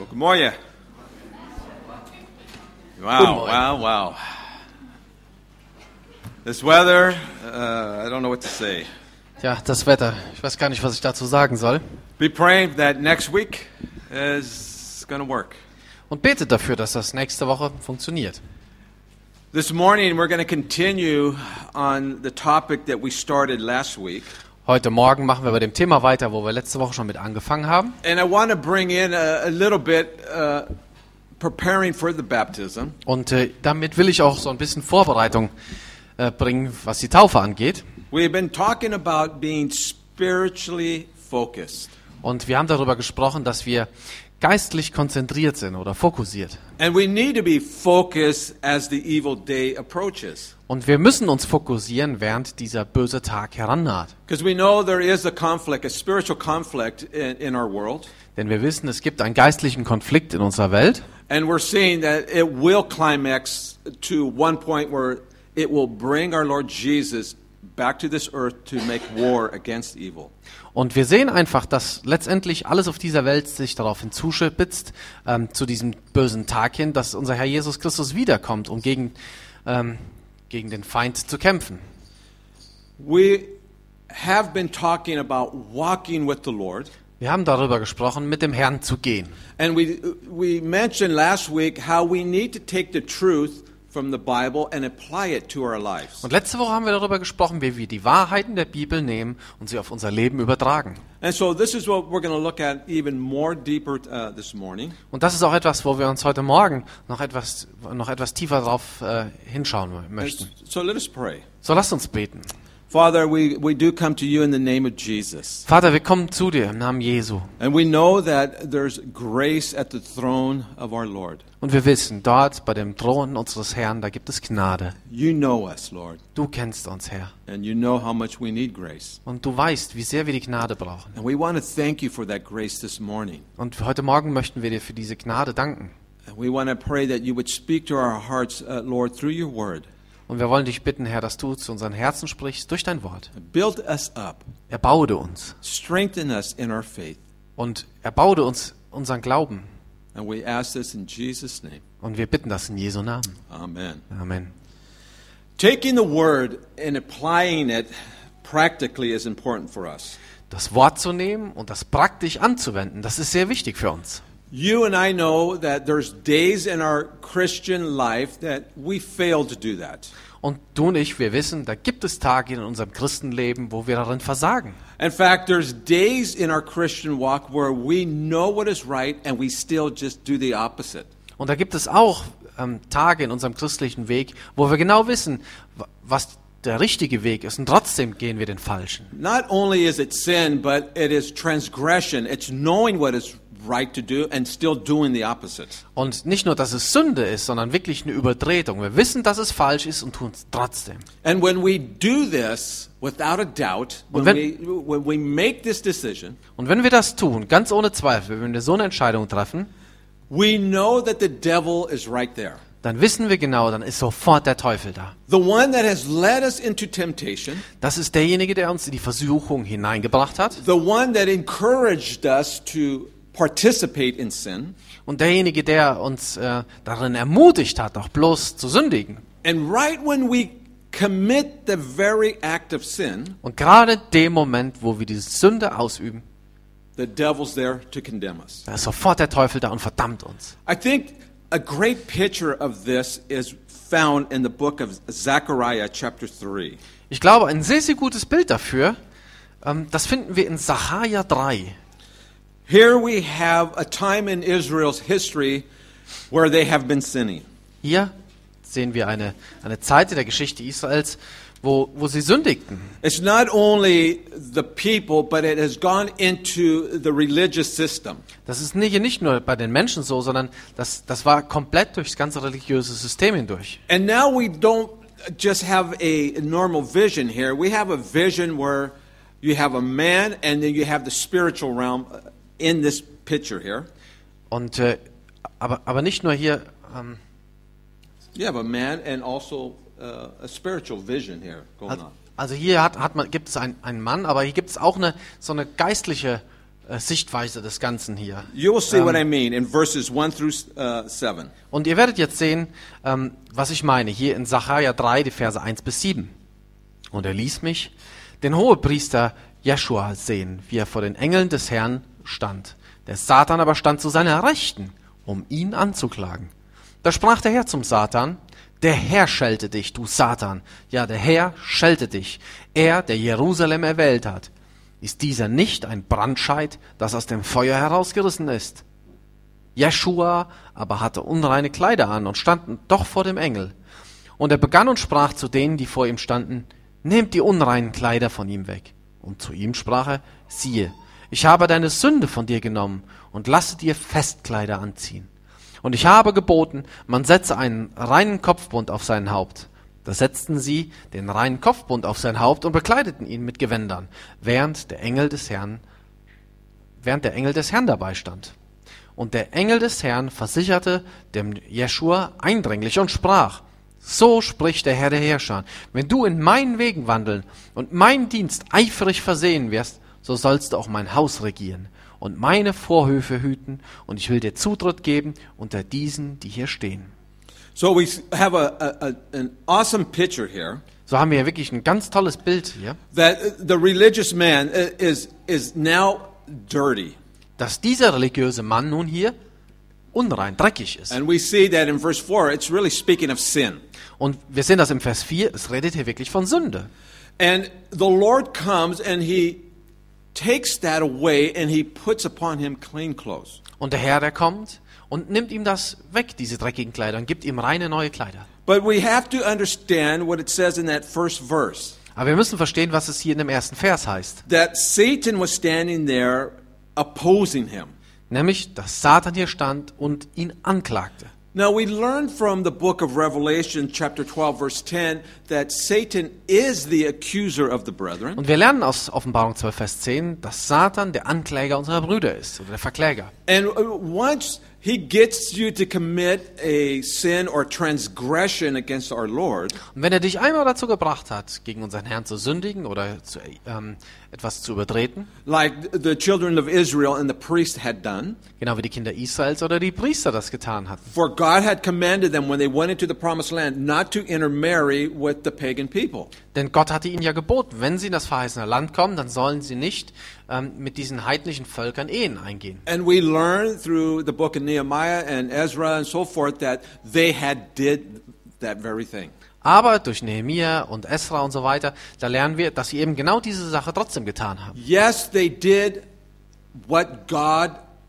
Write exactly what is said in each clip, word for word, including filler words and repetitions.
Well, good morning. Wow, wow, wow. This weather, uh, I don't know what to say. Ja, das Wetter. Ich weiß gar nicht, was ich dazu sagen soll. Be praying that next week is going to work. Und betet dafür, dass das nächste Woche funktioniert. This morning we're going to continue on the topic that we started last week. Heute Morgen machen wir bei dem Thema weiter, wo wir letzte Woche schon mit angefangen haben. And I want to bring in a, a little bit uh, preparing for the baptism. Und äh, damit will ich auch so ein bisschen Vorbereitung äh, bringen, was die Taufe angeht. We've been talking about being spiritually focused. Und wir haben darüber gesprochen, dass wir geistlich konzentriert sind oder fokussiert. And we need to be focused as the evil day approaches. Und wir müssen uns fokussieren, während dieser böse Tag herannaht. Because we know there is a conflict, a spiritual conflict in, in our world. Denn wir wissen, es gibt einen geistlichen Konflikt in unserer Welt. And we're seeing that it will climax to one point where it will bring our Lord Jesus back to this earth to make war against evil. Und wir sehen einfach, dass letztendlich alles auf dieser Welt sich darauf hinzuspitzt, ähm, zu diesem bösen Tag hin, dass unser Herr Jesus Christus wiederkommt, um gegen, ähm, gegen den Feind zu kämpfen. We have been talking about walking with the Lord. Wir haben darüber gesprochen, mit dem Herrn zu gehen. And we we mentioned last week how we need to take the truth from the Bible and apply it to our lives. Und letzte Woche haben wir darüber gesprochen, wie wir die Wahrheiten der Bibel nehmen und sie auf unser Leben übertragen. And so this is what we're going to look at even more deeper uh, this morning. Und das ist auch etwas, wo wir uns heute Morgen noch etwas noch etwas tiefer drauf äh, hinschauen möchten. So let us pray. So lasst uns beten. Father, we, we do come to you in the name of Jesus. Vater, wir kommen zu dir im Namen Jesu. And we know that there's grace at the throne of our Lord. Und wir wissen, dort bei dem Thron unseres Herrn, da gibt es Gnade. You know us, Lord. Du kennst uns, Herr. And you know how much we need grace. Und du weißt, wie sehr wir die Gnade brauchen. And we want to thank you for that grace this morning. Und heute Morgen möchten wir dir für diese Gnade danken. And we want to pray that you would speak to our hearts, uh, Lord, through your word. Und wir wollen dich bitten, Herr, dass du zu unseren Herzen sprichst durch dein Wort. Build us up. Erbaue uns. Strengthen us in our faith. Und erbaue uns unseren Glauben. And we ask this in Jesus' name. Und wir bitten das in Jesu Namen. Amen. Amen. Taking the word and applying it practically is important for us. Das Wort zu nehmen und das praktisch anzuwenden, das ist sehr wichtig für uns. You and I know that there's days in our Christian life that we fail to do that. Und du und ich, wir wissen, da gibt es Tage in unserem Christenleben, wo wir darin versagen. In fact, there's days in our Christian walk where we know what is right and we still just do the opposite. Und da gibt es auch ähm, Tage in unserem christlichen Weg, wo wir genau wissen, was der richtige Weg ist, und trotzdem gehen wir den falschen. Not only is it sin, but it is transgression. It's knowing what is right to do and still doing the opposite. Und nicht nur, dass es Sünde ist, sondern wirklich eine Übertretung. Wir wissen, dass es falsch ist und tun es trotzdem. And when we do this, without a doubt, when, wenn, we, when we make this decision, und wenn wir das tun, ganz ohne Zweifel, wenn wir so eine Entscheidung treffen, we know that the devil is right there. Dann wissen wir genau, dann ist sofort der Teufel da. The one that has led us into temptation. Das ist derjenige, der uns in die Versuchung hineingebracht hat. The one that encouraged us to participate in sin. Und derjenige, der uns äh, darin ermutigt hat, auch bloß zu sündigen. And right when we commit the very act of sin, und gerade in dem Moment, wo wir diese Sünde ausüben, the devil's there to condemn us. Da ist sofort der Teufel da und verdammt uns. I think a great picture of this is found in the book of Zechariah chapter three. Ich glaube, ein sehr, sehr gutes Bild dafür, ähm, das finden wir in Sacharja drei. Here we have a time in Israel's history where they have been sinning. Hier sehen wir eine, eine Zeit in der Geschichte Israels, wo, wo sie sündigten. It's not only the people, but it has gone into the religious system. Das ist nicht, nicht nur bei den Menschen so, sondern das, das war komplett durchs ganze religiöse System hindurch. And now we don't just have a normal vision here. We have a vision where you have a man and then you have the spiritual realm in this picture here. Und äh, aber aber nicht nur hier. Ähm, you have a man and also uh, a spiritual vision here going on. Also hier hat, hat man, gibt es einen, einen Mann, aber hier gibt es auch eine so eine geistliche äh, Sichtweise des Ganzen hier. You will see Ähm, what I mean in verses one through uh, seven. Und ihr werdet jetzt sehen, ähm, was ich meine, hier in Sacharja drei, die Verse eins bis sieben. Und er ließ mich den Hohepriester Jeschua sehen, wie er vor den Engeln des Herrn stand. Der Satan aber stand zu seiner Rechten, um ihn anzuklagen. Da sprach der Herr zum Satan: Der Herr schelte dich, du Satan. Ja, der Herr schelte dich. Er, der Jerusalem erwählt hat. Ist dieser nicht ein Brandscheit, das aus dem Feuer herausgerissen ist? Jeschua aber hatte unreine Kleider an und stand doch vor dem Engel. Und er begann und sprach zu denen, die vor ihm standen: Nehmt die unreinen Kleider von ihm weg. Und zu ihm sprach er: Siehe, ich habe deine Sünde von dir genommen und lasse dir Festkleider anziehen. Und ich habe geboten, man setze einen reinen Kopfbund auf sein Haupt. Da setzten sie den reinen Kopfbund auf sein Haupt und bekleideten ihn mit Gewändern, während der Engel des Herrn, während der Engel des Herrn dabei stand. Und der Engel des Herrn versicherte dem Jeschua eindringlich und sprach: So spricht der Herr der Herrscher: Wenn du in meinen Wegen wandeln und meinen Dienst eifrig versehen wirst, so sollst du auch mein Haus regieren und meine Vorhöfe hüten, und ich will dir Zutritt geben unter diesen, die hier stehen. So we have a, a, a, an awesome picture here So haben wir hier wirklich ein ganz tolles Bild hier, that the religious man is, is now dirty. dass dieser religiöse Mann nun hier unrein, dreckig ist. And we see that in verse four, it's really speaking of sin. Und wir sehen das im Vers vier, es redet hier wirklich von Sünde. And the Lord comes and he takes that away and he puts upon him clean clothes. Und der Herr, der kommt und nimmt ihm das weg, diese dreckigen Kleider, und gibt ihm reine neue Kleider. But we have to understand what it says in that first verse. Aber wir müssen verstehen, was es hier in dem ersten Vers heißt. That Satan was standing there opposing him. Nämlich, dass Satan hier stand und ihn anklagte. Now we learn from the book of Revelation chapter twelve verse ten that Satan is the accuser of the brethren. Und wir lernen aus Offenbarung zwölf, Vers zehn, dass Satan der Ankläger unserer Brüder ist, oder der Verkläger. And once he gets you to commit a sin or transgression against our Lord, Und wenn er dich einmal dazu gebracht hat, gegen unseren Herrn zu sündigen oder zu, ähm, etwas zu übertreten, like the children of Israel and the priest had done, genau wie die Kinder Israels oder die Priester das getan hatten. for God had commanded them when they went into the promised land not to intermarry with the pagan people. Denn Gott hatte ihnen ja geboten, wenn sie in das verheißene Land kommen, dann sollen sie nicht ähm, mit diesen heidnischen Völkern Ehen eingehen. And we learn through the book of Nehemiah and Ezra and so forth that they had did that very thing. Aber durch Nehemia und Esra und so weiter, da lernen wir, dass sie eben genau diese Sache trotzdem getan haben. Yes, they did what God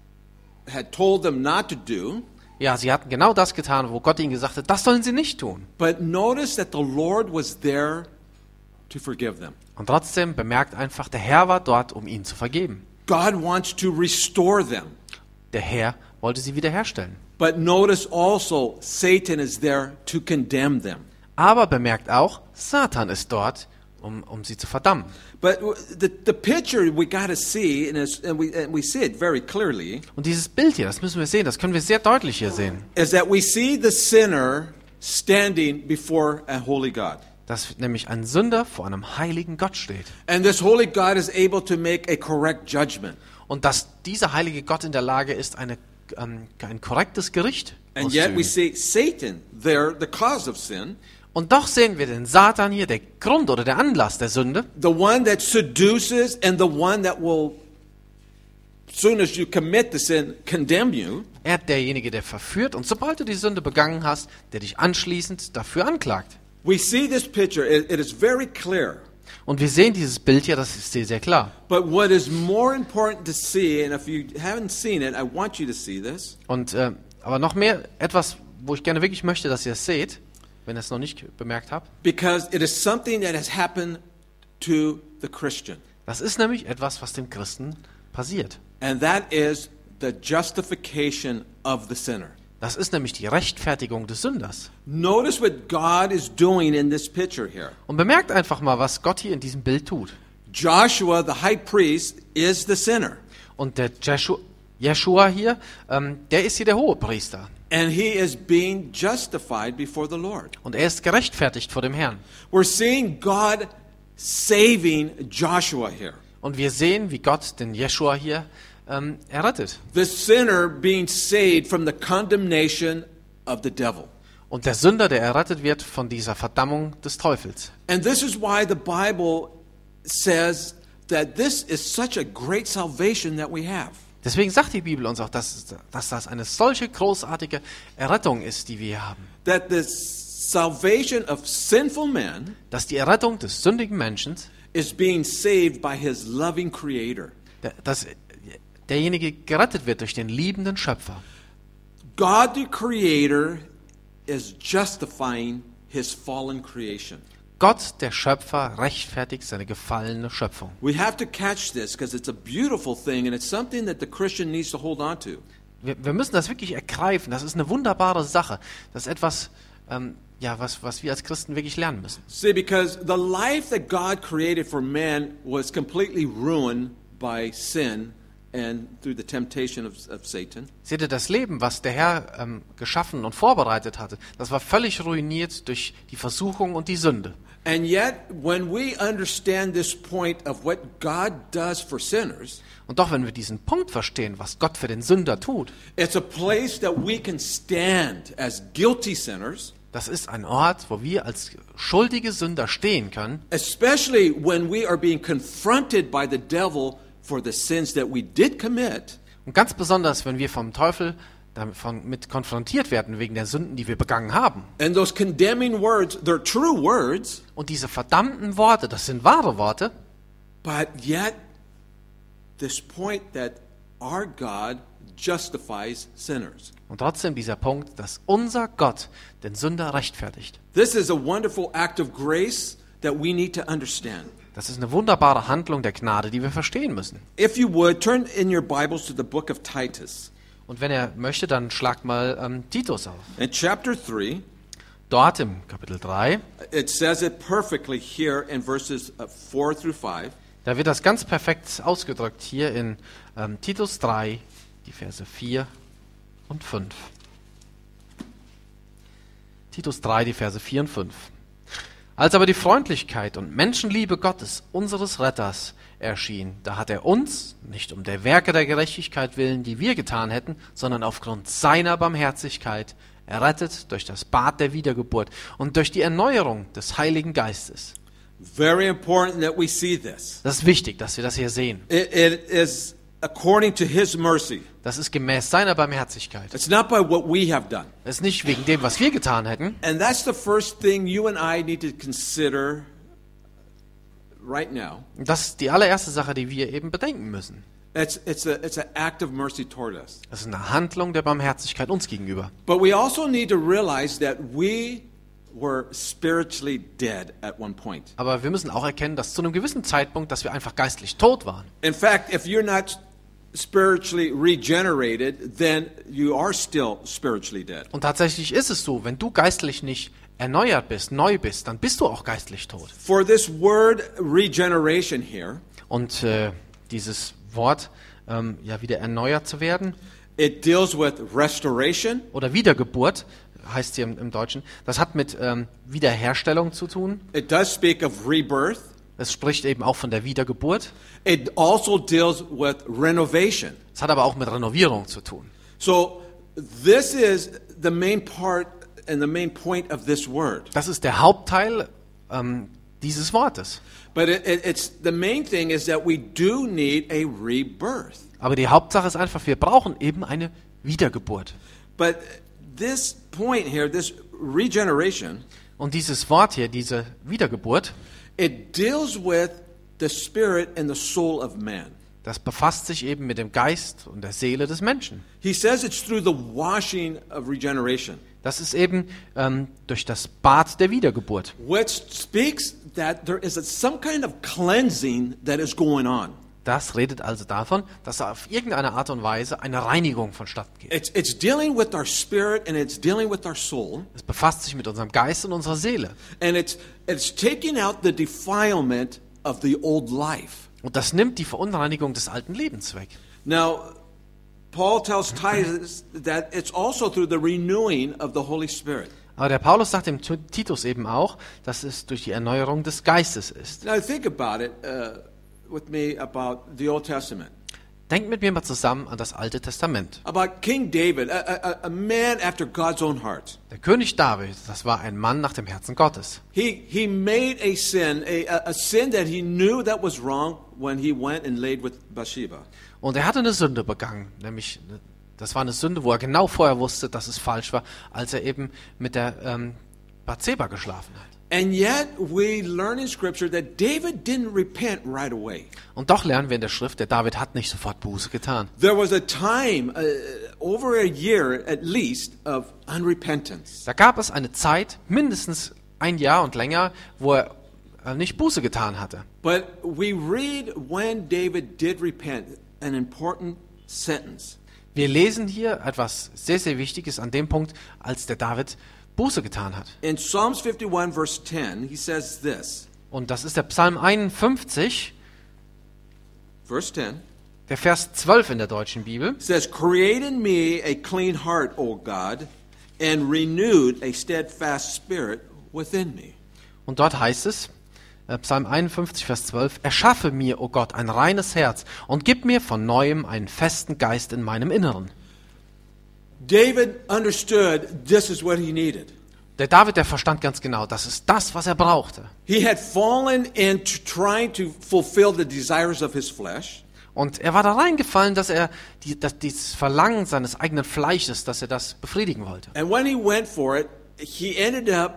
had told them not to do, Ja, sie hatten genau das getan, wo Gott ihnen gesagt hat, das sollen sie nicht tun. but notice that the Lord was there to forgive them. Und trotzdem bemerkt einfach, der Herr war dort, um ihnen zu vergeben. God wants to restore them. Der Herr wollte sie wiederherstellen. But notice also, Satan is there to condemn them. Aber bemerkt auch, Satan ist dort, um, um sie zu verdammen. But the, the picture we got to see, and, it's, and, we, and we see it very clearly, Und dieses Bild hier, das müssen wir sehen, das können wir sehr deutlich hier sehen. is that we see the sinner standing before a holy God. Dass nämlich ein Sünder vor einem heiligen Gott steht. And this holy God is able to make a correct judgment. Und dass dieser heilige Gott in der Lage ist, eine, ähm, ein korrektes Gericht And yet we auszuüben. see Satan there, the cause of sin, Und doch sehen wir den Satan hier, der Grund oder der Anlass der Sünde, the one that seduces and the one that will, as soon as you commit the sin, condemn you. er derjenige, der verführt und sobald du die Sünde begangen hast, der dich anschließend dafür anklagt. We see this picture, it, it is very clear. Und wir sehen dieses Bild hier, das ist sehr, sehr klar. But what is more important to see, and if you haven't seen it, I want you to see this, Und äh, aber noch mehr, etwas, wo ich gerne wirklich möchte, dass ihr es seht, wenn ihr es noch nicht bemerkt habt. because it is something that has happened to the Christian. Das ist nämlich etwas, was dem Christen passiert. And that is the justification of the sinner. Das ist nämlich die Rechtfertigung des Sünders. Notice what God is doing in this picture here. Und bemerkt einfach mal, was Gott hier in diesem Bild tut. Joshua, the high priest, is the sinner. Und der Jeschu- Jeschua hier, ähm, der ist hier der Hohepriester. And he is being justified before the Lord. Und er ist gerechtfertigt vor dem Herrn. We're seeing God saving Joshua here. Und wir sehen, wie Gott den Jeschua hier ähm, errettet. The sinner being saved from the condemnation of the devil. Und der Sünder, der errettet wird von dieser Verdammung des Teufels. And this is why the Bible says that this is such a great salvation that we have. Deswegen sagt die Bibel uns auch, dass, dass das eine solche großartige Errettung ist, die wir hier haben. That the salvation of sinful man Dass die Errettung des sündigen Menschen, is being saved by his loving creator. dass derjenige gerettet wird durch den liebenden Schöpfer. God the creator is justifying his fallen creation. Gott, der Schöpfer, rechtfertigt seine gefallene Schöpfung. We have to catch this because it's a beautiful thing and it's something that the Christian needs to hold on to. Wir, wir müssen das wirklich ergreifen. Das ist eine wunderbare Sache. Das ist etwas, ähm, ja, was, was wir als Christen wirklich lernen müssen. See, because the life that God created for man was completely ruined by sin and through the temptation of, of Satan. Seht ihr, das Leben, was der Herr ähm, geschaffen und vorbereitet hatte, das war völlig ruiniert durch die Versuchung und die Sünde. And yet, when we understand this point of what God does for sinners, Und doch, wenn wir diesen Punkt verstehen, was Gott für den Sünder tut, it's a place that we can stand as guilty sinners, das ist ein Ort, wo wir als schuldige Sünder stehen können, especially when we are being confronted by the devil for the sins that we did commit. und ganz besonders, wenn wir vom Teufel damit konfrontiert werden wegen der Sünden, die wir begangen haben. And those condemning words, they're true words, Und diese verdammten Worte, das sind wahre Worte, but yet this point that our God justifies sinners. und trotzdem dieser Punkt, dass unser Gott den Sünder rechtfertigt. This is a wonderful act of grace that we need to understand. Das ist eine wunderbare Handlung der Gnade, die wir verstehen müssen. If you would, turn in your Bibles to the book of Titus. Und wenn er möchte, dann schlagt mal ähm, Titus auf. In chapter three, Dort im Kapitel drei, it says it perfectly here in verses uh, four through five. da wird das ganz perfekt ausgedrückt hier in ähm, Titus drei, die Verse vier und fünf. Titus drei, die Verse vier und fünf. Als aber die Freundlichkeit und Menschenliebe Gottes, unseres Retters, erschien, da hat er uns, nicht um der Werke der Gerechtigkeit willen, die wir getan hätten, sondern aufgrund seiner Barmherzigkeit, errettet durch das Bad der Wiedergeburt und durch die Erneuerung des Heiligen Geistes. Very important that we see this. Das ist wichtig, dass wir das hier sehen. It, it is according to his mercy. Das ist gemäß seiner Barmherzigkeit. It's not by what we have done. Das ist nicht wegen dem, was wir getan hätten. And that's the first thing you and I need to consider right now. Das ist die allererste Sache, die wir eben bedenken müssen. It's, it's, a, it's an act of mercy toward us. Das ist eine Handlung der Barmherzigkeit uns gegenüber. But we also need to realize that we were spiritually dead at one point. Aber wir müssen auch erkennen, dass zu einem gewissen Zeitpunkt, dass wir einfach geistlich tot waren. In fact, if you're not spiritually regenerated, then you are still spiritually dead. Und tatsächlich ist es so, wenn du geistlich nicht erneuert bist, neu bist, dann bist du auch geistlich tot. For this word regeneration here, Und äh, dieses Wort, ähm, ja, wieder erneuert zu werden it deals with restoration, oder Wiedergeburt, heißt hier im, im Deutschen, das hat mit ähm, Wiederherstellung zu tun. it does speak of rebirth. Es spricht eben auch von der Wiedergeburt. It also deals with renovation. Es hat aber auch mit Renovierung zu tun. So this is the main part and the main point of this word. Das ist der Hauptteil ähm, dieses Wortes. But it, it, it's the main thing is that we do need a rebirth. Aber die Hauptsache ist einfach, wir brauchen eben eine Wiedergeburt. But this point here, this regeneration, Und dieses Wort hier, diese Wiedergeburt, it deals with the spirit and the soul of man. das befasst sich eben mit dem Geist und der Seele des Menschen. He says it's through the washing of regeneration, Das ist eben ähm, durch das Bad der Wiedergeburt. which speaks that there is a, some kind of cleansing that is going on. Das redet also davon, dass auf irgendeine Art und Weise eine Reinigung vonstatten geht. It's, it's dealing with our spirit and it's dealing with our soul. Es befasst sich mit unserem Geist und unserer Seele. And it's, it's taking out the defilement of the old life. Und das nimmt die Verunreinigung des alten Lebens weg. Now, Paul tells Titus that it's also through the renewing of the Holy Spirit. Aber der Paulus sagt dem Titus eben auch, dass es durch die Erneuerung des Geistes ist. Now, think about it uh, with me about the Old Testament. Denkt mit mir mal zusammen an das Alte Testament. About King David, a, a, a man after God's own heart. Der König David, das war ein Mann nach dem Herzen Gottes. He, he made a sin, a, a sin that he knew that was wrong when he went and laid with Bathsheba. Und er hatte eine Sünde begangen, nämlich das war eine Sünde, wo er genau vorher wusste, dass es falsch war, als er eben mit der ähm, Bathseba geschlafen hat. And yet we learn in Scripture that David didn't repent right away. Und doch lernen wir in der Schrift, der David hat nicht sofort Buße getan. There was a time, uh, over a year at least, of unrepentance. Da gab es eine Zeit, mindestens ein Jahr und länger, wo er äh, nicht Buße getan hatte. But we read when David did repent, an important sentence. Wir lesen hier etwas sehr, sehr Wichtiges an dem Punkt, als der David Buße getan hat. In Psalms fifty-one, verse ten, he says this. Und das ist der Psalm einundfünfzig, Verse ten. der Vers zwölf in der deutschen Bibel. It says, "Create in me a clean heart, O God, and renewed a steadfast spirit within me." Und dort heißt es, äh, Psalm einundfünfzig, Vers zwölf, "Erschaffe mir, o Gott, ein reines Herz und gib mir von Neuem einen festen Geist in meinem Inneren." David understood this is what he needed. Der David, der verstand ganz genau, das ist das, was er brauchte. He had fallen into trying to fulfill the desires of his flesh. Und er war da reingefallen, dass er die, dass dieses Verlangen seines eigenen Fleisches, dass er das befriedigen wollte. And when he went for it, he ended up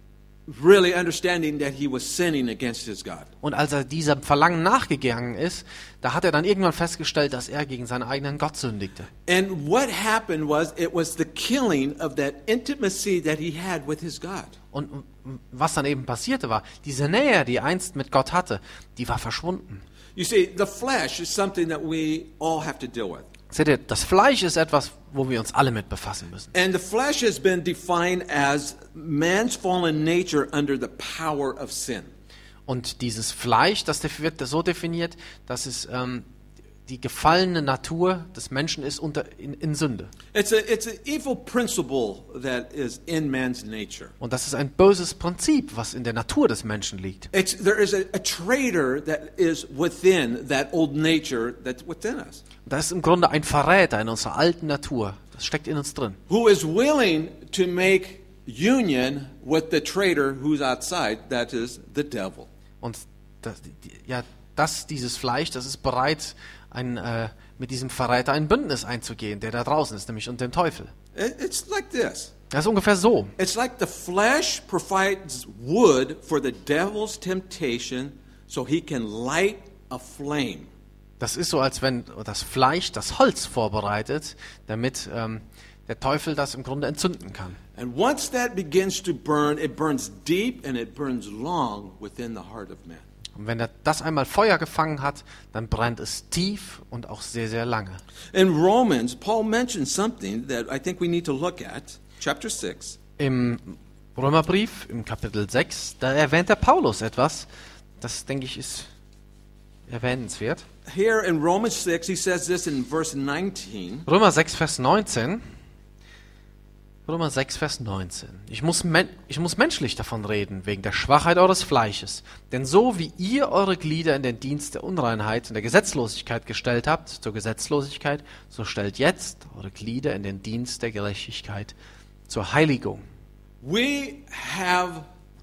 really understanding that he was sinning against his God. Und als er diesem Verlangen nachgegangen ist, da hat er dann irgendwann festgestellt, dass er gegen seinen eigenen Gott sündigte. And what happened was, it was the killing of that intimacy that he had with his God. Und was dann eben passierte war, diese Nähe, die er einst mit Gott hatte, die war verschwunden. You see, the flesh is something that we all have to deal with. Seht ihr, das Fleisch ist etwas, wo wir uns alle mit befassen müssen. And the flesh has been defined as man's fallen nature under the power of sin. Und dieses Fleisch, das wird so definiert, dass es ähm, die gefallene Natur des Menschen ist unter, in, in Sünde. It's a, it's an evil principle that is in man's nature. Und das ist ein böses Prinzip, was in der Natur des Menschen liegt. It's, there is a, a traitor that is within that old nature that's within us. Das ist im Grunde ein Verräter in unserer alten Natur. Das steckt in uns drin. Who is willing to make union with the traitor who's outside, that is the devil. Und das, die, ja, das, dieses Fleisch, das ist bereit, ein, äh, mit diesem Verräter ein Bündnis einzugehen, der da draußen ist, nämlich unter dem Teufel. It, it's like this. Das ist ungefähr so. It's like the flesh provides wood for the devil's temptation so he can light a flame. Das ist so, als wenn das Fleisch das Holz vorbereitet, damit ähm, der Teufel das im Grunde entzünden kann. And once that begins to burn, it burns deep and it burns long within the heart of man. Und wenn er das einmal Feuer gefangen hat, dann brennt es tief und auch sehr, sehr lange. In Romans, Paul mentions something that I think we need to look at, chapter six. Im Römerbrief, im Kapitel sechs, da erwähnt der Paulus etwas, das, denke ich, ist erwähnenswert. Here in Romans six, he says this in verse nineteen. Römer sechs, Vers neunzehn. Römer sechs, Vers neunzehn. Ich muss, men- ich muss menschlich davon reden, wegen der Schwachheit eures Fleisches. Denn so wie ihr eure Glieder in den Dienst der Unreinheit und der Gesetzlosigkeit gestellt habt, zur Gesetzlosigkeit, so stellt jetzt eure Glieder in den Dienst der Gerechtigkeit, zur Heiligung. We have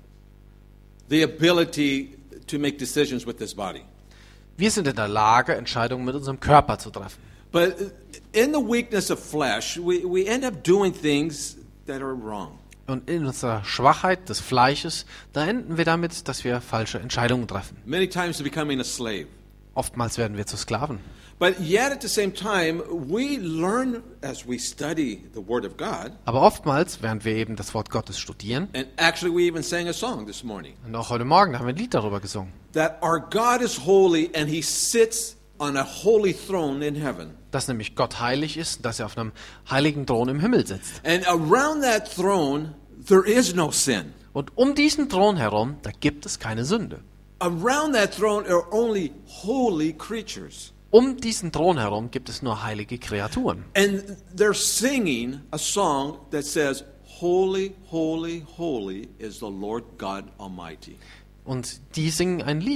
the ability to make decisions with this body. Wir sind in der Lage, Entscheidungen mit unserem Körper zu treffen. But in the weakness of flesh, we, we end up doing things that are wrong. Und in unserer Schwachheit des Fleisches, da enden wir damit, dass wir falsche Entscheidungen treffen. Many times becoming a slave. Oftmals werden wir zu Sklaven. But yet at the same time, we learn as we study the Word of God. Aber oftmals, während wir eben das Wort Gottes studieren, And actually we even sang a song this morning. und auch heute Morgen haben wir ein Lied darüber gesungen, That our God is holy and He sits on a holy throne in heaven. dass nämlich Gott heilig ist, dass er auf einem heiligen Thron im Himmel sitzt. And around that throne, there is no sin. Und um diesen Thron herum, da gibt es keine Sünde. Around that throne are only holy creatures. Um diesen Thron herum gibt es nur heilige Kreaturen. And they're singing a song that says, "Holy, holy, holy is the Lord God Almighty." Und die singen ein Lied.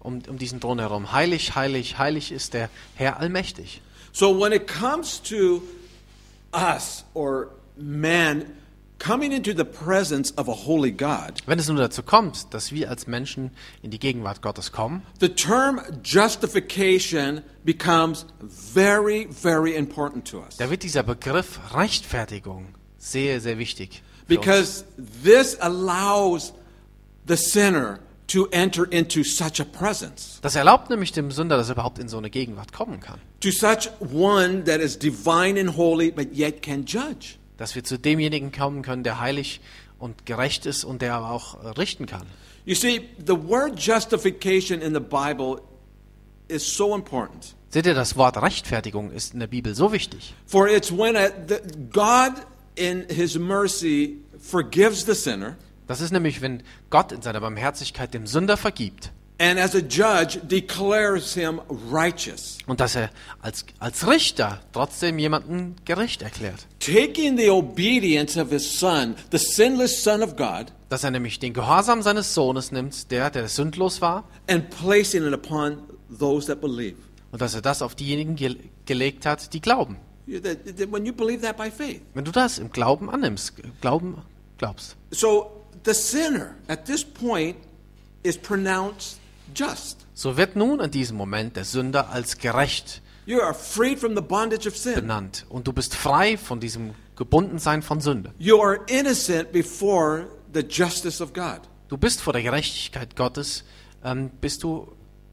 um, um diesen Thron herum. Heilig, heilig, heilig ist der Herr allmächtig. So when it comes to us or man coming into the presence of a holy God, Wenn es nun dazu kommt, dass wir als Menschen in die Gegenwart Gottes kommen, the term justification becomes very, very important to us. da wird dieser Begriff Rechtfertigung sehr, sehr wichtig. für uns. Because this allows the sinner to enter into such a presence, Das erlaubt nämlich dem Sünder, dass er überhaupt in so eine Gegenwart kommen kann. to such one that is divine and holy, but yet can judge. Dass wir zu demjenigen kommen können, der heilig und gerecht ist und der aber auch äh, richten kann. You see, the word justification in the Bible is so important. Seht ihr, das Wort Rechtfertigung ist in der Bibel so wichtig. For it's when a, the, God in his mercy forgives the sinner, Das ist nämlich, wenn Gott in seiner Barmherzigkeit dem Sünder vergibt and as a judge declares him righteous, und dass er als, als Richter trotzdem jemanden gerecht erklärt. taking the obedience of his son, the sinless Son of God, Dass er nämlich den Gehorsam seines Sohnes nimmt, der, der sündlos war, and placing it upon those that believe. und dass er das auf diejenigen ge gelegt hat, die glauben. You- that- that- When you believe that by faith. Wenn du das im Glauben annimmst, Glauben glaubst. So the sinner at this point is pronounced just. So wird nun in diesem Moment der Sünder als gerecht You are freed from the bondage of sin. benannt. Und du bist frei von diesem Gebundensein von Sünde. You are innocent before the justice of God. Du bist vor der Gerechtigkeit Gottes, ähm, bist du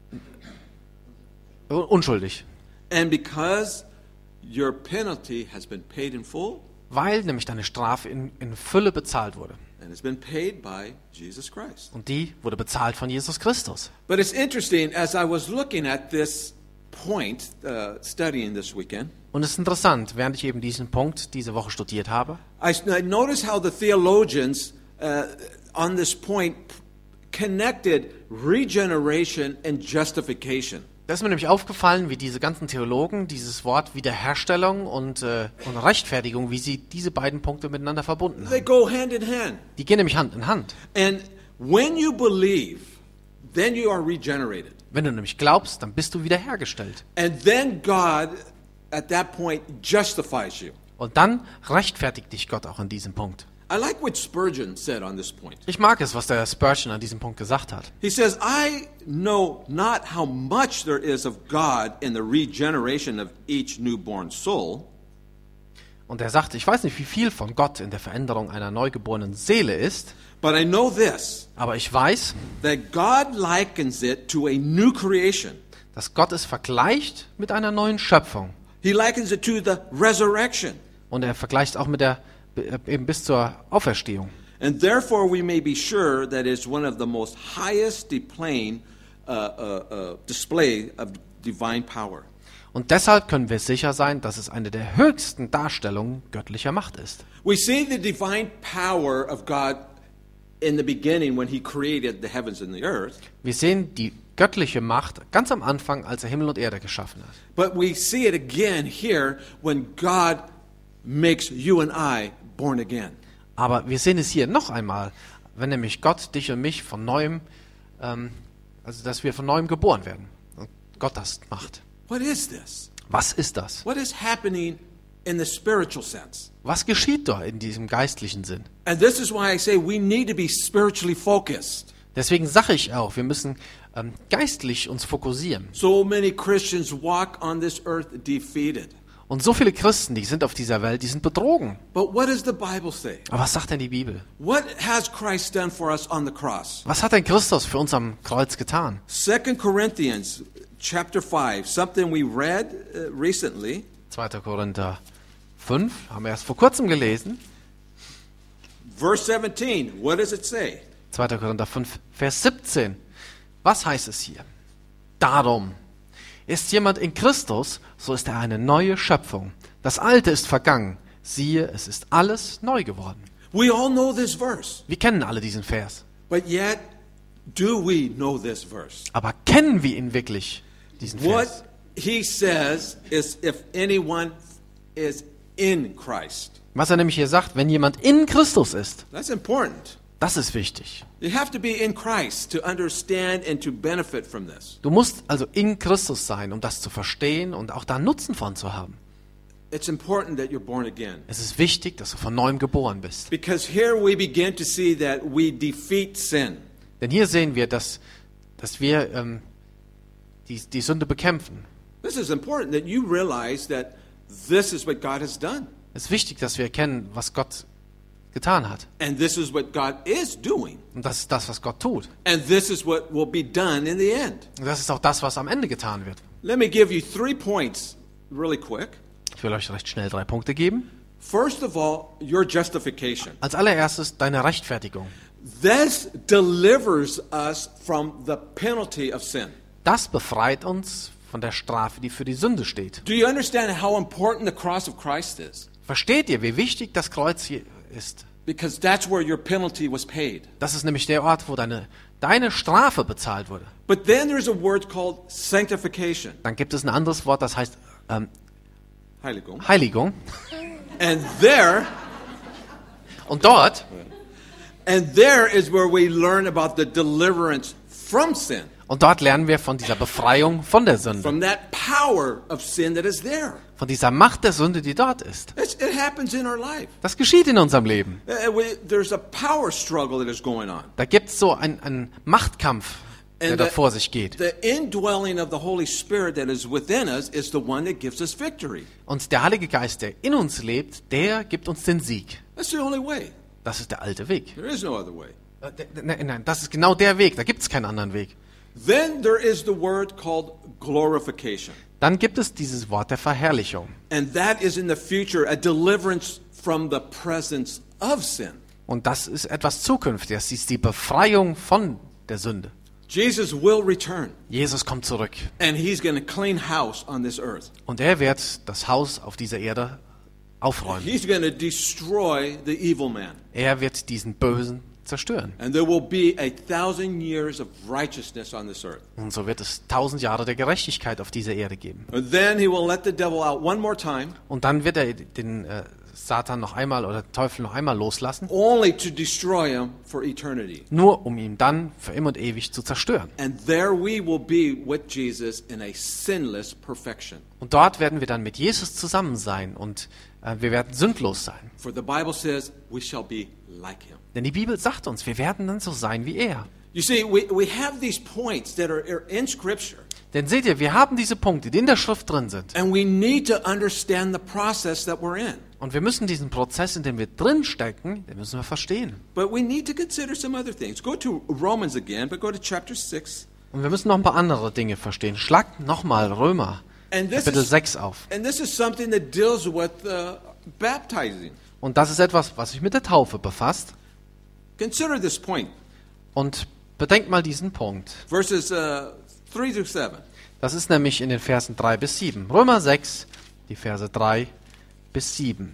unschuldig. And because your penalty has been paid in full, Weil nämlich deine Strafe in, in Fülle bezahlt wurde. and it's been paid by Jesus Christ. Und die wurde bezahlt von Jesus Christus. But it's interesting, as I was looking at this point, uh, studying this weekend, Und es ist interessant, während ich eben diesen Punkt diese Woche studiert habe, I, I noticed how the theologians uh, on this point connected regeneration and justification. da ist mir nämlich aufgefallen, wie diese ganzen Theologen dieses Wort Wiederherstellung und, äh, und Rechtfertigung, wie sie diese beiden Punkte miteinander verbunden They haben. go hand in hand. Die gehen nämlich Hand in Hand. And when you believe, then you are regenerated. Wenn du nämlich glaubst, dann bist du wiederhergestellt. And then God, at that point, justifies you. Und dann rechtfertigt dich Gott auch an diesem Punkt. I like what Spurgeon said on this point. Ich mag es, was der Spurgeon an diesem Punkt gesagt hat. He says, I know not how much there is of God in the regeneration of each newborn soul, Und er sagt, ich weiß nicht, wie viel von Gott in der Veränderung einer neugeborenen Seele ist, but I know this, aber ich weiß, that God likens it to a new creation. dass Gott es vergleicht mit einer neuen Schöpfung. He likens it to the resurrection. Und er vergleicht auch mit der, eben bis zur Auferstehung. And therefore we may be sure that it's one of the most highest displaying, uh, uh, uh, display of divine power. Und deshalb können wir sicher sein, dass es eine der höchsten Darstellungen göttlicher Macht ist. We see the divine power of God in the beginning when he created the heavens and the earth, Wir sehen die göttliche Macht ganz am Anfang, als er Himmel und Erde geschaffen hat. but we see it again here when God makes you and I born again. Aber wir sehen es hier noch einmal, wenn nämlich Gott dich und mich von neuem, ähm, also dass wir von neuem geboren werden. Und Gott das macht. What is this? Was ist das? What is happening in the spiritual sense? Was geschieht da in diesem geistlichen Sinn? And this is why I say we need to be spiritually focused. Deswegen sage ich auch, wir müssen ähm, geistlich uns fokussieren. So many Christians walk on this earth defeated. Und so viele Christen, die sind auf dieser Welt, die sind betrogen. But what does the Bible say? Aber was sagt denn die Bibel? What has Christ done for us on the cross? Was hat denn Christus für uns am Kreuz getan? Second Corinthians chapter five, something we read uh, recently. zweiter Korinther fünf, haben wir erst vor kurzem gelesen. Verse seventeen, what does it say? zweiter Korinther fünf, Vers siebzehn. Was heißt es hier? Darum, ist jemand in Christus, so ist er eine neue Schöpfung. Das Alte ist vergangen. Siehe, es ist alles neu geworden. We all know this verse, Wir kennen alle diesen Vers. but yet do we know this verse? Aber kennen wir ihn wirklich, diesen What Vers? he says is if anyone is in Christ. Was er nämlich hier sagt, wenn jemand in Christus ist, That's important. Das ist wichtig. You have to be in Christ to understand and to benefit from this. Du musst also in Christus sein, um das zu verstehen und auch da Nutzen von zu haben. It's important that you're born again. Es ist wichtig, dass du von neuem geboren bist. Because here we begin to see that we defeat sin. Denn hier sehen wir, dass, dass wir ähm, die, die Sünde bekämpfen. This is important that you realize that this is what God has done. Es ist wichtig, dass wir erkennen, was Gott getan hat. And this is what God is doing. Und das ist das, was Gott tut. And this is what will be done in the end. Und das ist auch das, was am Ende getan wird. Let me give you three points really quick. Ich will euch recht schnell drei Punkte geben. First of all, your justification. Als allererstes deine Rechtfertigung. This delivers us from the penalty of sin. Das befreit uns von der Strafe, die für die Sünde steht. Do you understand how important the cross of Christ is? Versteht ihr, wie wichtig das Kreuz hier ist? Because that's where your penalty was paid. Das ist nämlich der Ort, wo deine, deine Strafe bezahlt wurde. But then there's a word called sanctification. Dann gibt es ein anderes Wort, das heißt ähm, Heiligung. Heiligung. And there, Und dort, and there is where we learn about the deliverance from sin. und dort lernen wir von dieser Befreiung von der Sünde. From that power of sin that is there. Von dieser Macht der Sünde, die dort ist. It's, it happens in our life. Das geschieht in unserem Leben. Uh, we, there's a power struggle that is going on. Da gibt es so einen, einen Machtkampf, der And da the- vor sich geht. The indwelling of the Holy Spirit that is within us is the one that gives us victory. Und der Heilige Geist, der in uns lebt, der gibt uns den Sieg. That's the only way. Das ist der alte Weg. There is no other way. Äh, d- d- Nein, nein, das ist genau der Weg. Da gibt es keinen anderen Weg. Then there is the word called glorification. Dann gibt es dieses Wort der Verherrlichung. And that is in the future a deliverance from the presence of sin. Und das ist etwas Zukünftiges. Das ist die Befreiung von der Sünde. Jesus will return, Jesus kommt zurück. and he's going to clean house on this earth. Und er wird das Haus auf dieser Erde aufräumen. He's going to destroy the evil man. Er wird diesen Bösen zerstören. And there will be a thousand years of righteousness on this earth. Und so wird es tausend Jahre der Gerechtigkeit auf dieser Erde geben. And then he will let the devil out one more time, Und dann wird er den äh, Satan noch einmal oder den Teufel noch einmal loslassen, only to destroy him for eternity. nur um ihn dann für immer und ewig zu zerstören. And there we will be with Jesus in a sinless perfection. Und dort werden wir dann mit Jesus zusammen sein und äh, wir werden sündlos sein. For the Bible says we shall be like him. Denn die Bibel sagt uns, wir werden dann so sein wie er. You see, we, we have these points that are, are in Scripture, Denn seht ihr, wir haben diese Punkte, die in der Schrift drin sind. and we need to understand the process that we're in. Und wir müssen diesen Prozess, in dem wir drin stecken, den müssen wir verstehen. But we need to consider some other things. Go to Romans again, but go to chapter six. Und wir müssen noch ein paar andere Dinge verstehen. Schlagt nochmal Römer, And this Kapitel is, sechs auf. and this is something that deals with uh, baptizing. Und das ist etwas, was sich mit der Taufe befasst. Consider this point, Und bedenkt mal diesen Punkt. verses uh, three through seven. Das ist nämlich in den Versen drei bis sieben. Römer sechs, die Verse drei bis sieben.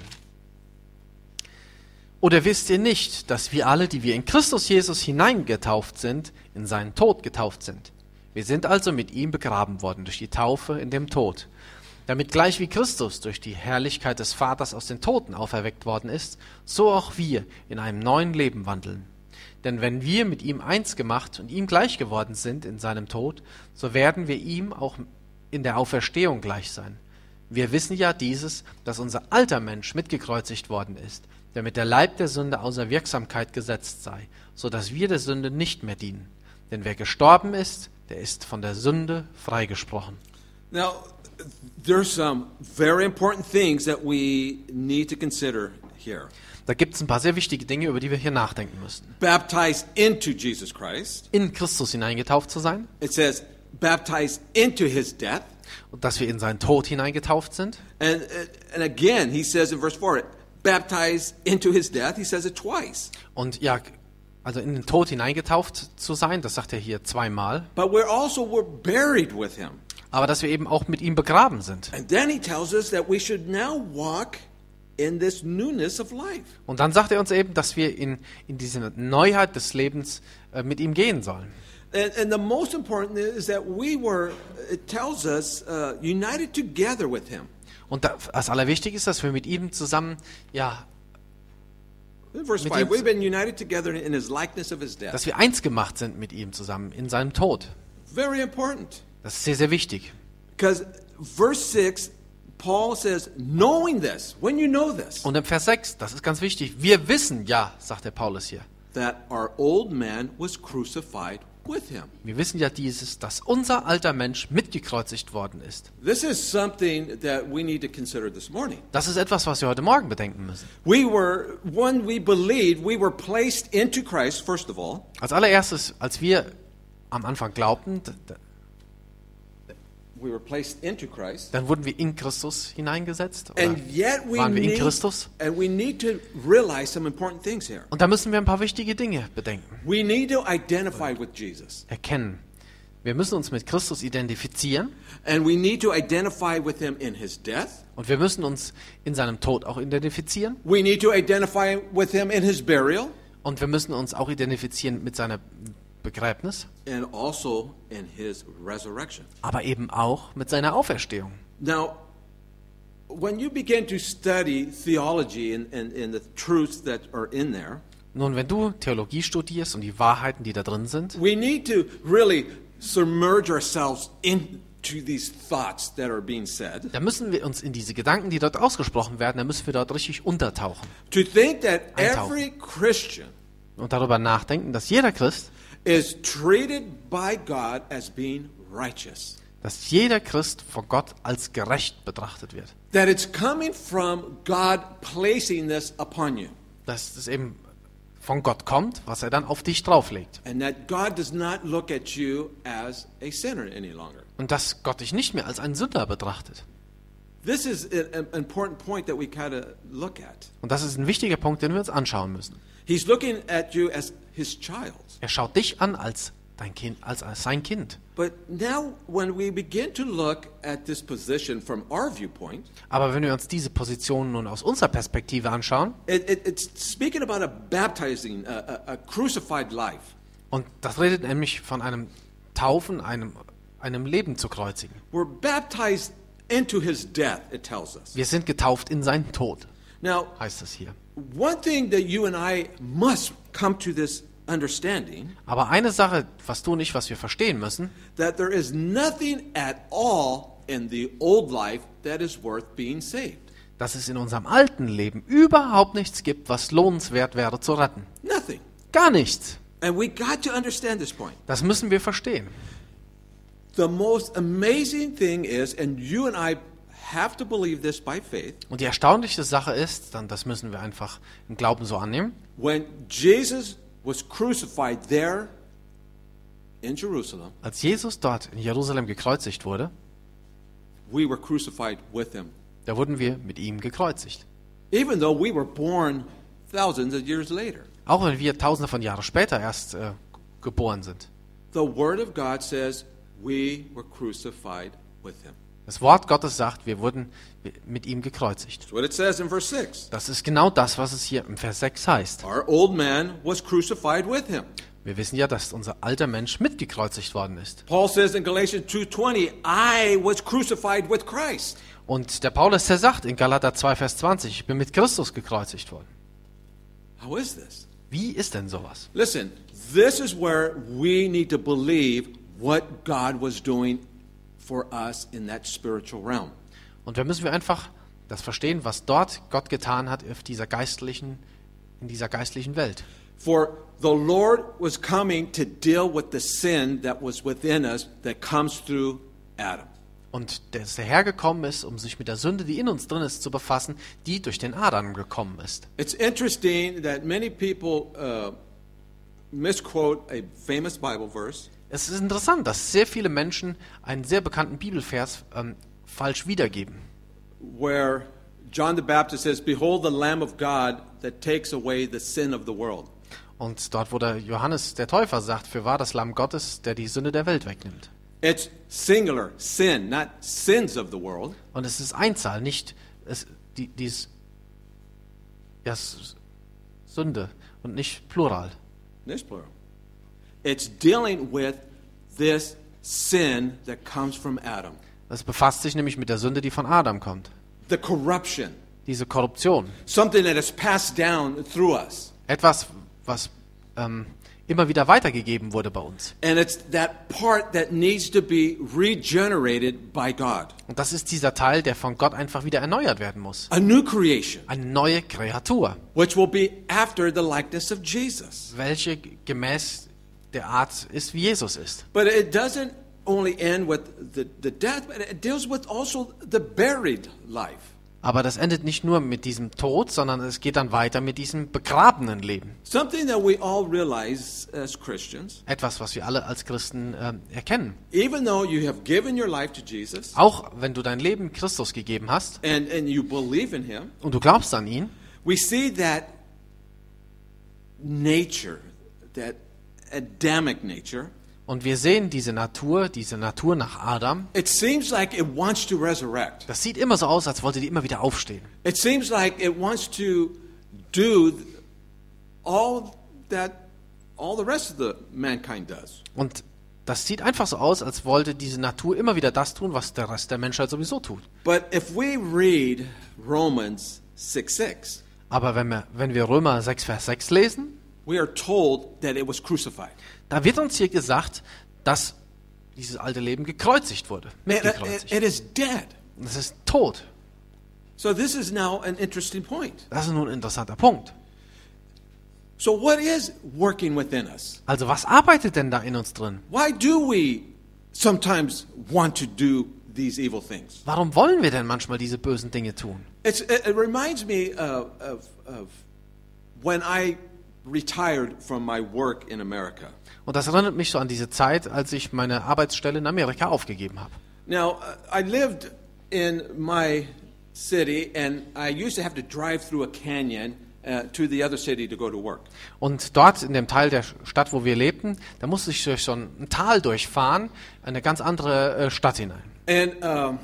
Oder wisst ihr nicht, dass wir alle, die wir in Christus Jesus hineingetauft sind, in seinen Tod getauft sind? Wir sind also mit ihm begraben worden durch die Taufe in dem Tod, damit gleich wie Christus durch die Herrlichkeit des Vaters aus den Toten auferweckt worden ist, so auch wir in einem neuen Leben wandeln. Denn wenn wir mit ihm eins gemacht und ihm gleich geworden sind in seinem Tod, so werden wir ihm auch in der Auferstehung gleich sein. Wir wissen ja dieses, dass unser alter Mensch mitgekreuzigt worden ist, damit der Leib der Sünde außer Wirksamkeit gesetzt sei, so dass wir der Sünde nicht mehr dienen. Denn wer gestorben ist, der ist von der Sünde freigesprochen. Now, there's some very important things that we need to consider here. Da gibt es ein paar sehr wichtige Dinge, über die wir hier nachdenken müssen. Baptized into Jesus Christ. In Christus hineingetauft zu sein It says baptized into his death. und dass wir in seinen Tod hineingetauft sind. And, and again, he says in verse four, baptized into his death. He says it twice. Und ja, also in den Tod hineingetauft zu sein, das sagt er hier zweimal. But we're also we're buried with him. Aber dass wir eben auch mit ihm begraben sind. And then he tells us that we should now walk in this newness of life. Und dann sagt er uns eben, dass wir in, in diese Neuheit des Lebens äh, mit ihm gehen sollen. And, and the most important is that we were, it tells us, uh, united together with him. Und da, das Allerwichtigste ist, dass wir mit ihm zusammen ja, In verse mit five, ihm, we've been united together in his likeness of his death. dass wir eins gemacht sind mit ihm zusammen in seinem Tod. Very important. Das ist sehr, sehr wichtig. Because verse six, Paul says, knowing this, when you know this, Und im Vers sechs, das ist ganz wichtig, wir wissen ja, sagt der Paulus hier, that our old man was crucified with him. wir wissen ja dieses, dass unser alter Mensch mitgekreuzigt worden ist. This is something that we need to consider this morning. Das ist etwas, was wir heute Morgen bedenken müssen. We were, when we believed, we were placed into Christ, first of all. Als allererstes, als wir am Anfang glaubten, d- d- We were placed into Christ. dann wurden wir in Christus hineingesetzt. Oder And yet we waren wir in need, Christus? and we need to realize some important things here. Und da müssen wir ein paar wichtige Dinge bedenken, We need to identify with Jesus. erkennen. Wir müssen uns mit Christus identifizieren And we need to identify with him in his death. und wir müssen uns in seinem Tod auch identifizieren We need to identify with him in his burial und wir müssen uns auch identifizieren mit seiner Begräbnis, and also in his resurrection. aber eben auch mit seiner Auferstehung. Now, when you begin to study theology and, and, and the truths that are in there, Nun, wenn du Theologie studierst und die Wahrheiten, die da drin sind, we need to really submerge ourselves into these thoughts that are being said. dann müssen wir uns in diese Gedanken, die dort ausgesprochen werden, dann müssen wir dort richtig untertauchen To think that Eintauchen. every Christian und darüber nachdenken, dass jeder Christ, is treated by God as being righteous. dass jeder Christ von Gott als gerecht betrachtet wird. That it's coming from God placing this upon you. Dass es eben von Gott kommt, was er dann auf dich drauflegt. And that God does not look at you as a sinner any longer. Und dass Gott dich nicht mehr als einen Sünder betrachtet. This is an important point that we kind of look at. Und das ist ein wichtiger Punkt, den wir uns anschauen müssen. He's looking at you as his child. Er schaut dich an als dein Kind, als, als sein Kind. But now when we begin to look at this position from our viewpoint, Aber wenn wir uns diese Position nun aus unserer Perspektive anschauen, it, it, it's speaking about a baptizing, a, a, a crucified life. und das redet nämlich von einem Taufen, einem, einem Leben zu kreuzigen. We're baptized into his death, it tells us. Wir sind getauft in seinen Tod, Now, heißt es hier. one thing that you and I must come to this understanding, Aber eine Sache, was du und ich, was wir verstehen müssen, that there is nothing at all in the old life that is worth being saved. dass es in unserem alten Leben überhaupt nichts gibt, was lohnenswert wäre zu retten. Nothing. Gar nichts. And we got to understand this point. Das müssen wir verstehen. The most amazing thing is, and you and I have to believe this by faith, Und die erstaunliche Sache ist, dann das müssen wir einfach im Glauben so annehmen, when Jesus was crucified there in Jerusalem, als Jesus dort in Jerusalem gekreuzigt wurde, we were crucified with him. da wurden wir mit ihm gekreuzigt. Even though we were born thousands of years later. Auch wenn wir tausende von Jahren später erst äh, geboren sind. The Word of God says we were crucified with him. Das Wort Gottes sagt, wir wurden mit ihm gekreuzigt. That's what it says in verse six. Das ist genau das, was es hier im Vers sechs heißt. Our old man was crucified with him. Wir wissen ja, dass unser alter Mensch mitgekreuzigt worden ist. Paul says in Galatians two twenty, I was crucified with Christ. Und der Paulus, der sagt in Galater zwei, Vers zwanzig, ich bin mit Christus gekreuzigt worden. How is this? Wie ist denn sowas? Listen, this is where we need to believe what God was doing for us in that spiritual realm. Und da müssen wir einfach das verstehen, was dort Gott getan hat auf dieser geistlichen, in dieser geistlichen Welt. For the Lord was coming to deal with the sin that was within us that comes through Adam. Und dass der Herr gekommen ist, um sich mit der Sünde, die in uns drin ist, zu befassen, die durch den Adam gekommen ist. It's interesting that many people uh, misquote a famous Bible verse. Es ist interessant, dass sehr viele Menschen einen sehr bekannten Bibelvers ähm, falsch wiedergeben. Where John the Baptist says, Behold the Lamb of God that takes away the sin of the world. Und dort, wo der Johannes der Täufer sagt, für wahr das Lamm Gottes, der die Sünde der Welt wegnimmt. It's singular, sin, not sins of the world. Und es ist Einzahl, nicht es, die, dies, ja, S- Sünde und nicht Plural. This plural. It's dealing with this sin that comes from Adam. Es befasst sich nämlich mit der Sünde, die von Adam kommt. The corruption, diese Korruption. Something that is passed down through us. Etwas, was ähm, immer wieder weitergegeben wurde bei uns. And it's that part that needs to be regenerated by God. Und das ist dieser Teil, der von Gott einfach wieder erneuert werden muss. A new creation, Eine neue Kreatur, which will be after the likeness of Jesus. welche gemäß der Art ist, wie Jesus ist. But it doesn't only end with the, the death, but it deals with also the buried life. Aber das endet nicht nur mit diesem Tod, sondern es geht dann weiter mit diesem begrabenen Leben. Something that we all realize as Christians, Etwas, was wir alle als Christen ähm, erkennen. even though you have given your life to Jesus Auch wenn du dein Leben Christus gegeben hast and, and you believe in him, und du glaubst an ihn, we see that nature, that Adamic nature, und wir sehen diese Natur, diese Natur nach Adam, it seems like it wants to resurrect. das sieht immer so aus, als wollte die immer wieder aufstehen. It seems like it wants to do all that all the rest of the mankind does. Und das sieht einfach so aus, als wollte diese Natur immer wieder das tun, was der Rest der Menschheit sowieso tut. But if we read Romans six six, Aber wenn wir, wenn wir Römer sechs, Vers sechs lesen, we are told that it was crucified. da wird uns hier gesagt, dass dieses alte Leben gekreuzigt wurde. Man, it, Mitgekreuzigt. it is dead. Und es ist tot. So this is now an interesting point. Das ist nun ein interessanter Punkt. So what is working within us? Also was arbeitet denn da in uns drin? Why do we sometimes want to do these evil things? Warum wollen wir denn manchmal diese bösen Dinge tun? It's, it, it reminds me of, of, of when I retired from my work in America. Und das erinnert mich so an diese Zeit, als ich meine Arbeitsstelle in Amerika aufgegeben habe. Now, uh, I lived in my city and I used to have to drive through a canyon uh, to the other city to go to work. Und dort in dem Teil der Stadt, wo wir lebten, da musste ich durch so ein Tal durchfahren, eine ganz andere äh, Stadt hinein. And, um,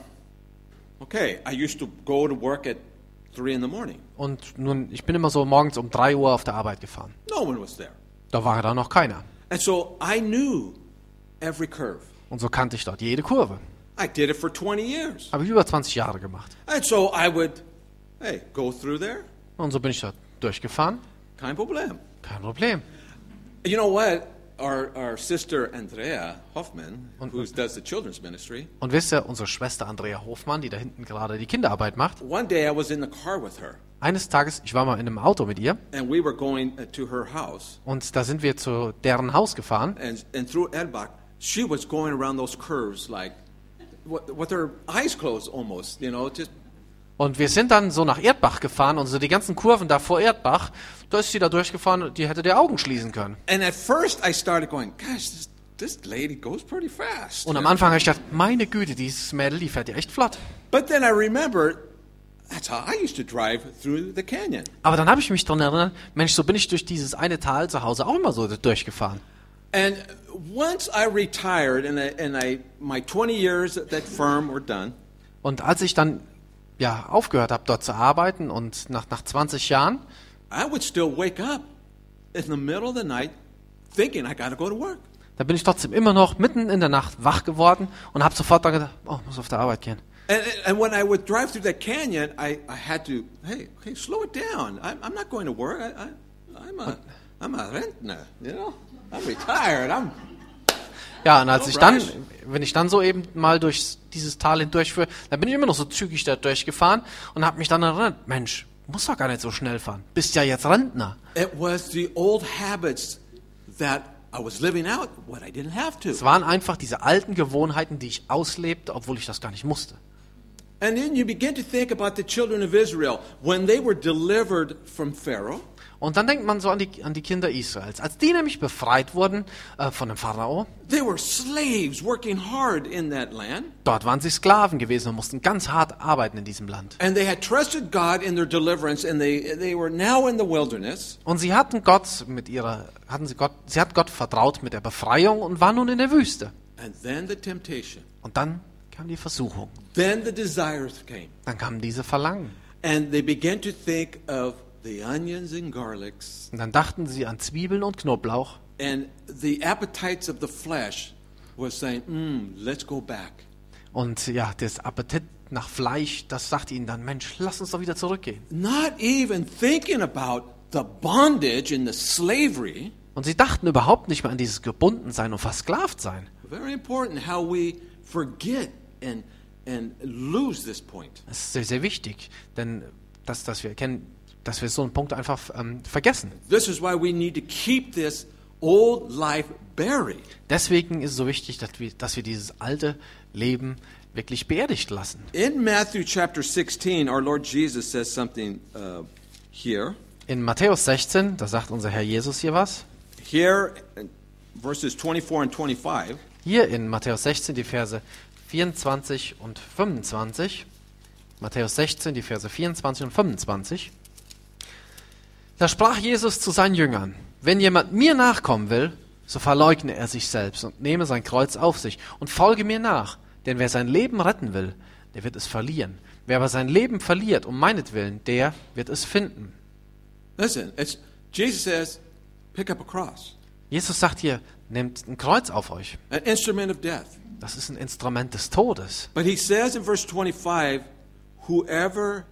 okay, I used to go to work at three in the morning. Und nun, ich bin immer so morgens um drei Uhr auf der Arbeit gefahren. No one was there. Da war da noch keiner. And so I knew every curve. Und so kannte ich dort jede Kurve. I did it for twenty years. Habe ich über zwanzig Jahre gemacht. And so I would, hey, go through there, Und so bin ich dort durchgefahren. kein Problem. Kein Problem. You know what? Our, our sister Andrea Hoffman, Und- who does the children's ministry, Und wisst ihr, unsere Schwester Andrea Hofmann, die da hinten gerade die Kinderarbeit macht, one day I was in the car with her, eines Tages, ich war mal in einem Auto mit ihr and we were going uh, to her house. und da sind wir zu deren Haus gefahren And, and through Edbach, she was going around those curves like, with, with her eyes closed almost, you know, just. und wir sind dann so nach Erdbach gefahren und so die ganzen Kurven da vor Erdbach, da ist sie da durchgefahren und die hätte die Augen schließen können. And at first I started going, gosh, this, this lady goes pretty fast. Und am Anfang habe ich gedacht, meine Güte, dieses Mädel, die fährt ja echt flott. But then I remembered, that's how I used to drive through the canyon. Aber dann habe ich mich daran erinnert, Mensch, so bin ich durch dieses eine Tal zu Hause auch immer so durchgefahren. And once I retired and, I, and I, my twenty years at that firm were done, Und als ich dann ja aufgehört habe, dort zu arbeiten und nach, nach zwanzig Jahren, I would still wake up in the middle of the night thinking I got to go to work. da bin ich trotzdem immer noch mitten in der Nacht wach geworden und habe sofort dann gedacht, oh, ich muss auf der Arbeit gehen. And, and when I would drive through that canyon, I, I had to, hey, okay, slow it down. I'm, I'm not going to work. I, I, I'm, a, I'm a rentner, you know. I'm retired. I'm, Ja, und als No ich dann, rush. wenn ich dann so eben mal durch dieses Tal hindurchfuhr, dann bin ich immer noch so zügig da durchgefahren und habe mich dann erinnert, Mensch, muss doch gar nicht so schnell fahren. Bist ja jetzt Rentner. it was the old habits that I was living out what I didn't have to. Es waren einfach diese alten Gewohnheiten, die ich auslebte, obwohl ich das gar nicht musste. And then you begin to think about the children of Israel when they were delivered from Pharaoh. Und dann denkt man so an die, an die Kinder Israels. Als die nämlich befreit wurden äh, von dem Pharao, They were slaves working hard in that land. dort waren sie Sklaven gewesen und mussten ganz hart arbeiten in diesem Land. And they had trusted God in their deliverance, and they, they were now in the wilderness. Und sie hatten Gott mit ihrer, hatten sie Gott, sie hatten Gott vertraut mit der Befreiung und waren nun in der Wüste. And then the temptation. Und dann kam die Versuchung. Then the desires came. Dann kamen diese Verlangen. And they began to think of the onions and garlics Und dann dachten sie an Zwiebeln und Knoblauch. and the appetites of the flesh was saying, mm, let's go back. Und ja, das Appetit nach Fleisch, das sagt ihnen dann, Mensch, lass uns doch wieder zurückgehen. Not even thinking about the bondage and the slavery. Und sie dachten überhaupt nicht mehr an dieses Gebundensein und Versklavtsein. Very important how we forget and and lose this point. Das ist sehr, sehr wichtig, denn das, dass wir erkennen, dass wir so einen Punkt einfach ähm, vergessen. This is why we need to keep this old life buried. Deswegen ist es so wichtig, dass wir, dass wir dieses alte Leben wirklich beerdigt lassen. In Matthew chapter sixteen, our Lord Jesus says something uh, here. In Matthäus sechzehn, da sagt unser Herr Jesus hier was. Here, verses twenty-four and twenty-five. Hier in Matthäus sechzehn, die Verse vierundzwanzig und fünfundzwanzig. Matthäus sechzehn, die Verse vierundzwanzig und fünfundzwanzig. Da sprach Jesus zu seinen Jüngern: Wenn jemand mir nachkommen will, so verleugne er sich selbst und nehme sein Kreuz auf sich und folge mir nach. Denn wer sein Leben retten will, der wird es verlieren. Wer aber sein Leben verliert um meinetwillen, der wird es finden. Listen, it's, Jesus says, pick up a cross, Jesus sagt hier, nehmt ein Kreuz auf euch. an instrument of death. Das ist ein Instrument des Todes. But he says in verse twenty-five, whoever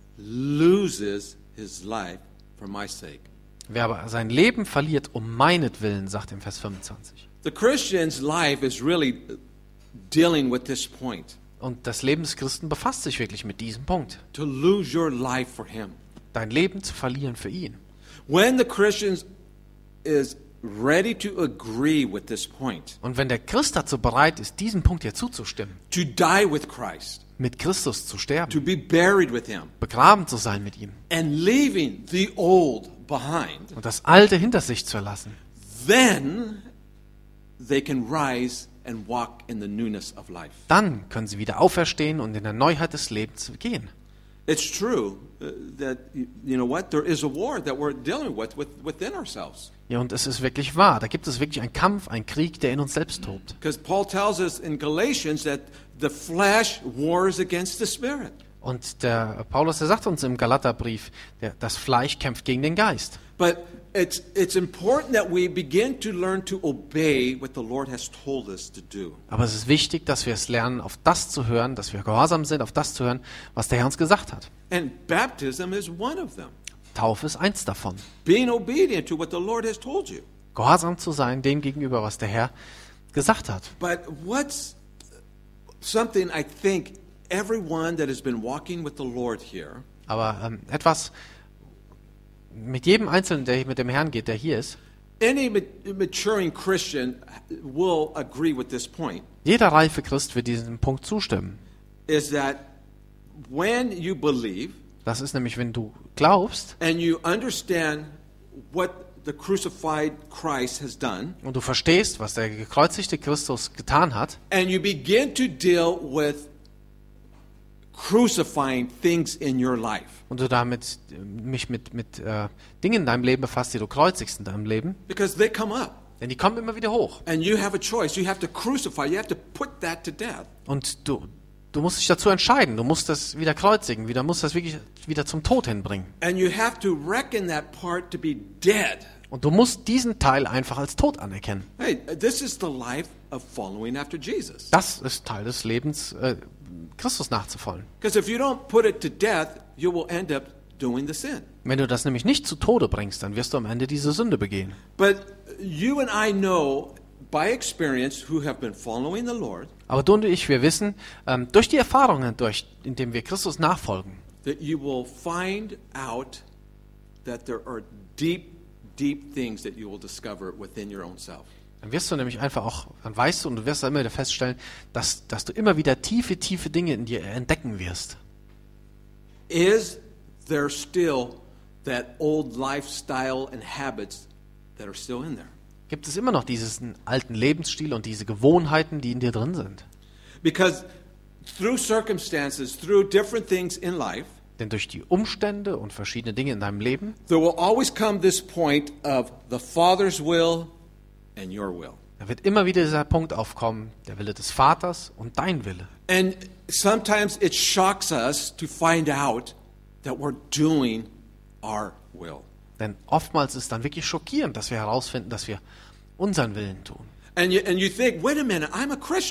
loses his life for my sake. Wer aber sein Leben verliert um meinetwillen, sagt im Vers fünfundzwanzig. The Christian's life is really dealing with this point. Und das Leben des Christen befasst sich wirklich mit diesem Punkt. To lose your life for him. Dein Leben zu verlieren für ihn. When the Christian is ready to agree with this point, Und wenn der Christ dazu bereit ist, diesem Punkt hier zuzustimmen, to die with Christ, mit Christus zu sterben, to be buried with him, begraben zu sein mit ihm and leaving the old behind, und das Alte hinter sich zu lassen, then they can rise and walk in the newness of life. dann können sie wieder auferstehen und in der Neuheit des Lebens gehen. It's true uh, that, you know what, there is a war that we're dealing with, with within ourselves. Ja, und es ist wirklich wahr. Da gibt es wirklich einen Kampf, einen Krieg, der in uns selbst tobt. Because Paul tells us in Galatians that the flesh wars against the spirit. Und der Paulus, der sagt uns im Galaterbrief, der, das Fleisch kämpft gegen den Geist. But it's, it's important that we begin to learn to obey what the Lord has told us to do. Aber es ist wichtig, dass wir es lernen, auf das zu hören, dass wir gehorsam sind, auf das zu hören, was der Herr uns gesagt hat. And baptism is one of them. Taufe ist eins davon. Being obedient to what the Lord has told you. Gehorsam zu sein dem gegenüber, was der Herr gesagt hat. But what's something I think everyone that has been walking with the Lord here Aber ähm, etwas mit jedem Einzelnen, der mit dem Herrn geht, der hier ist, any maturing Christian will agree with this point, jeder reife Christ wird diesem Punkt zustimmen. is that when you believe Das ist nämlich, wenn du glaubst and you understand what the crucified Christ has done, und du verstehst, was der gekreuzigte Christus getan hat, and you begin to deal with crucifying things in your life. und du damit äh, mich mit, mit äh, Dingen in deinem Leben befasst, die du kreuzigst in deinem Leben, Because they come up. denn die kommen immer wieder hoch. And you have a choice. You have to crucify. You have to put that to death. Und du, du musst dich dazu entscheiden. Du musst das wieder kreuzigen, wieder musst das wirklich wieder zum Tod hinbringen. And you have to reckon that part to be dead. Und du musst diesen Teil einfach als tot anerkennen. Hey, this is the life of following after Jesus. Das ist Teil des Lebens, äh, Christus nachzufolgen. Because if you don't put it to death, you will end up doing the sin. Wenn du das nämlich nicht zu Tode bringst, dann wirst du am Ende diese Sünde begehen. But you and I know by experience who have been following the Lord Aber du und ich, wir wissen, ähm, durch die Erfahrungen, durch, indem wir Christus nachfolgen, that you will find out that there are deep, deep things that you will discover within your own self. dann wirst du nämlich einfach auch, dann weißt du und du wirst immer wieder feststellen, dass, dass du immer wieder tiefe, tiefe Dinge in dir entdecken wirst. Is there still that old lifestyle and habits that are still in there? Gibt es immer noch diesen alten Lebensstil und diese Gewohnheiten, die in dir drin sind? Because through circumstances, through different things in life, Denn durch die Umstände und verschiedene Dinge in deinem Leben there will always come this point of the Father's will and your will. da wird immer wieder dieser Punkt aufkommen, der Wille des Vaters und dein Wille. And sometimes it shocks us to find out that we're doing our will. Denn oftmals ist es dann wirklich schockierend, dass wir herausfinden, dass wir unseren Willen tun. And you, and you think, wait a minute, I'm a Christian.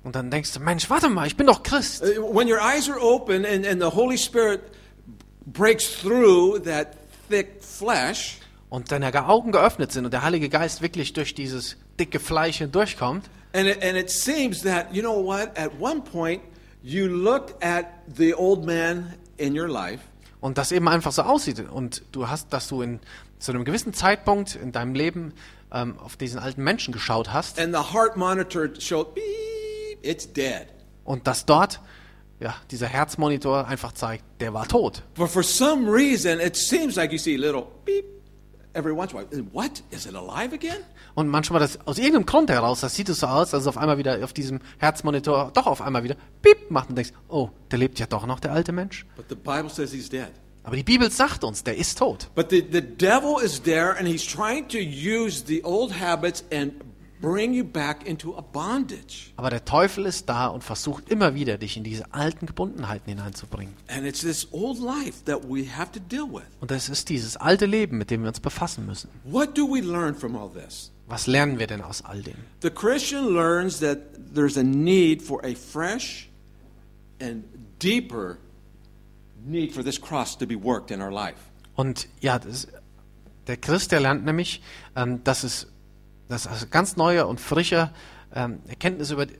Und dann denkst du, Mensch, warte mal, ich bin doch Christ. Uh, When your eyes are open and, and the Holy Spirit breaks through that thick flesh, Und deine Augen geöffnet sind und der Heilige Geist wirklich durch dieses dicke Fleisch hindurchkommt. and it, and it seems that, you know what, at one point you looked at the old man in your life, Und das eben einfach so aussieht. Und du hast, dass du in zu einem gewissen Zeitpunkt in deinem Leben ähm, auf diesen alten Menschen geschaut hast. and the heart monitor showed, beep, it's dead. Und dass dort ja, dieser Herzmonitor einfach zeigt, der war tot. But for some reason, it seems like you see a little beep every once in a while. What? Is it alive again? Und manchmal, das, aus irgendeinem Grund heraus, das sieht es so aus, dass es auf einmal wieder auf diesem Herzmonitor doch auf einmal wieder piep macht und denkst, oh, der lebt ja doch noch, der alte Mensch. But the Bible says he's dead. Aber die Bibel sagt uns, der ist tot. But the, the devil is there and he's trying to use the old habits and bring you back into a bondage. Aber der Teufel ist da und versucht immer wieder, dich in diese alten Gebundenheiten hineinzubringen. And it's this old life that we have to deal with. Und das ist dieses alte Leben, mit dem wir uns befassen müssen. What do we learn from all this? Was lernen wir denn aus all dem? The Christian learns that there's a need for a fresh and deeper need for this cross to be worked in our life. Und ja, das, der Christ, der lernt nämlich, ähm, dass es dass also ganz neue und frische ähm, Erkenntnis über,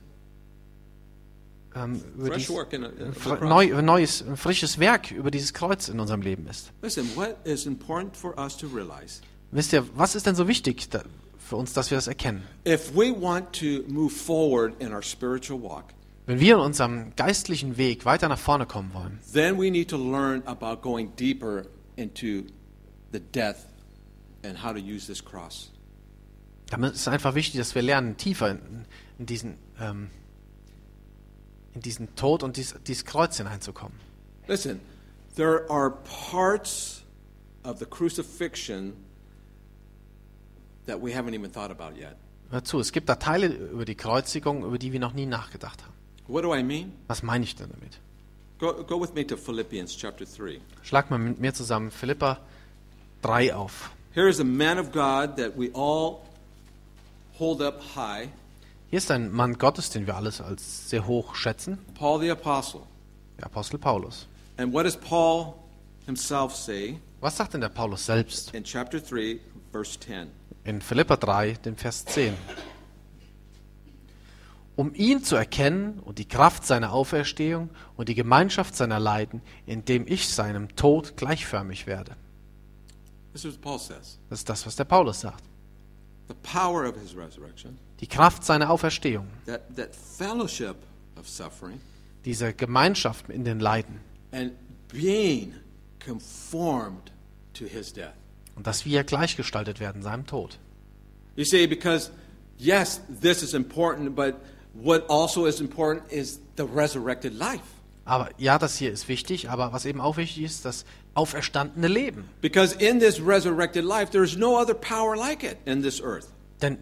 ähm, über Fresh dies, work in a, in fr- a cross. neu, neues, ein frisches Werk über dieses Kreuz in unserem Leben ist. Listen, what is important for us to realize? Wisst ihr, was ist denn so wichtig da, für uns, dass wir das erkennen? If we want to move forward in our spiritual walk, Wenn wir in unserem geistlichen Weg weiter nach vorne kommen wollen, then we need to learn about going deeper into the death and how to use this cross. dann ist es einfach wichtig, dass wir lernen, tiefer in, in, diesen, ähm, in diesen Tod und dies, dieses Kreuz hineinzukommen. Listen, there are parts of the crucifixion that we haven't even thought about yet. Hör zu, es gibt da Teile über die Kreuzigung, über die wir noch nie nachgedacht haben. What do I mean? Was meine ich denn damit? Go, go with me to Philippians chapter three. Schlag mal mit mir zusammen Philipper drei auf. Here is a man of God that we all hold up high, Hier ist ein Mann Gottes, den wir alles als sehr hoch schätzen, Paul the Apostle. der Apostel Paulus. And what does Paul himself say Was sagt denn der Paulus selbst in chapter three, verse ten? in Philipper drei, den Vers zehn? Um ihn zu erkennen und die Kraft seiner Auferstehung und die Gemeinschaft seiner Leiden, indem ich seinem Tod gleichförmig werde. This is what Paul says. Das ist das, was der Paulus sagt. The power of his resurrection, Die Kraft seiner Auferstehung, that, that fellowship of suffering, diese Gemeinschaft in den Leiden and being conformed to his death. und dass wir gleichgestaltet werden seinem Tod. You see, because yes, this is important, but what also is important is the resurrected life. Aber ja, das hier ist wichtig, aber was eben auch wichtig ist, das auferstandene Leben. Because in this resurrected life, there is no other power like it in this earth. Denn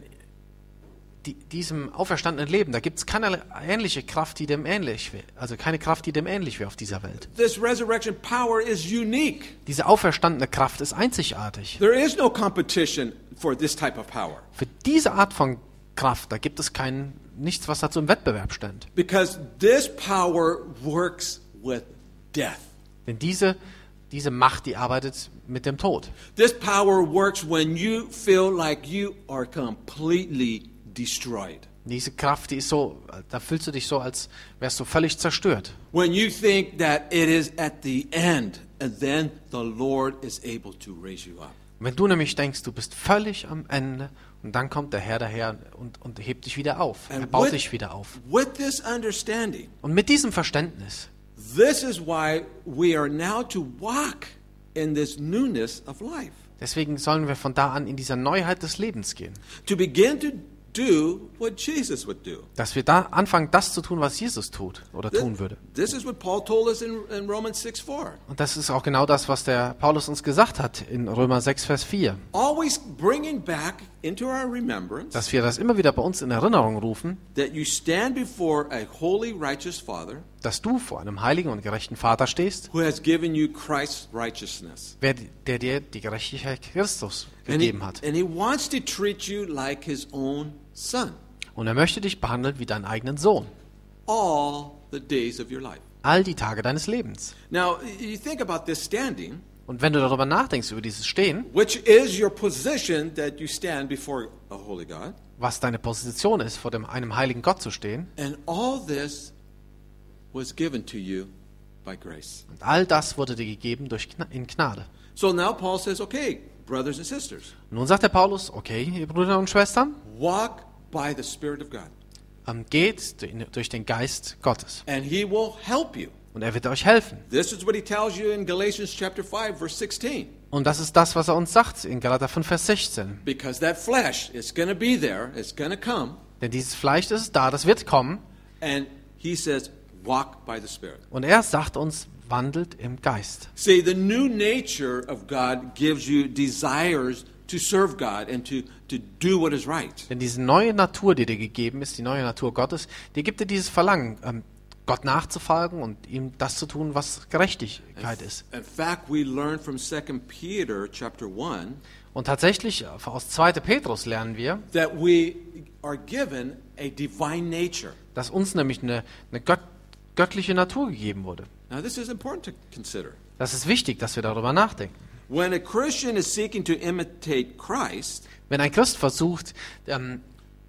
die, diesem auferstandenen Leben, da gibt es keine ähnliche Kraft, die dem ähnlich wäre. Also keine Kraft, die dem ähnlich wäre auf dieser Welt. This resurrection power is unique. Diese auferstandene Kraft ist einzigartig. There is no competition for this type of power. Für diese Art von Kraft, da gibt es kein, nichts, was dazu im Wettbewerb stand. Because this power works with death. Denn diese, diese Macht, die arbeitet mit dem Tod. This power works when you feel like you are completely destroyed. Diese Kraft, die ist so, da fühlst du dich so, als wärst du völlig zerstört. When you think that it is at the end, and then the Lord is able to raise you up. Wenn du nämlich denkst, du bist völlig am Ende und dann kommt der Herr daher und, und hebt dich wieder auf. Er And baut with- dich wieder auf. With this understanding, Und mit diesem Verständnis, this is why we are now to walk in this newness of life. deswegen sollen wir von da an in dieser Neuheit des Lebens gehen. To begin to do what Jesus would do. Dass wir da anfangen, das zu tun, was Jesus tut oder This, tun würde. this is what Paul told us in, in Romans six four. Und das ist auch genau das, was der Paulus uns gesagt hat in Römer sechs, Vers vier. Always bringing back into our remembrance Dass wir das immer wieder bei uns in Erinnerung rufen, that you stand before a holy, righteous Father dass du vor einem heiligen und gerechten Vater stehst, who has given you Christ's righteousness. wer, der dir die Gerechtigkeit Christus And he, gegeben hat. and he wants to treat you like his own son. Und er möchte dich behandeln wie deinen eigenen Sohn. all the days of your life. All die Tage deines Lebens. Now, you think about this standing, Und wenn du darüber nachdenkst, über dieses Stehen, which is your position that you stand before a holy God, was deine Position ist, vor dem, einem heiligen Gott zu stehen, and all this was given to you by grace. und all das wurde dir gegeben durch Gna- in Gnade. So now Paul says, okay, brothers and sisters, Nun sagt der Paulus, okay, ihr Brüder und Schwestern, walk by the Spirit of God, ähm, geht du- durch den Geist Gottes and he will help you. und er wird euch helfen. This is what he tells you in Galatians chapter five, verse sixteen. Und das ist das, was er uns sagt in Galater fünf, Vers sechzehn. Because that flesh is going to be there, it's going to come, Denn dieses Fleisch ist da, das wird kommen. and he says, walk by the Spirit. Und er sagt uns, wandelt im Geist. See, the new nature of God gives you desires to serve God and to, to do what is right. Denn diese neue Natur, die dir gegeben ist, die neue Natur Gottes, die gibt dir dieses Verlangen, ähm, Gott nachzufolgen und ihm das zu tun, was Gerechtigkeit ist. In fact, we learn from Second Peter chapter one Und tatsächlich, äh, aus zweiter Petrus lernen wir, that we are given a divine nature. dass uns nämlich eine, eine Gött, göttliche Natur gegeben wurde. Now, this is important to consider. Das ist wichtig, dass wir darüber nachdenken. When a Christian is seeking to imitate Christ, Wenn ein Christ versucht, ähm,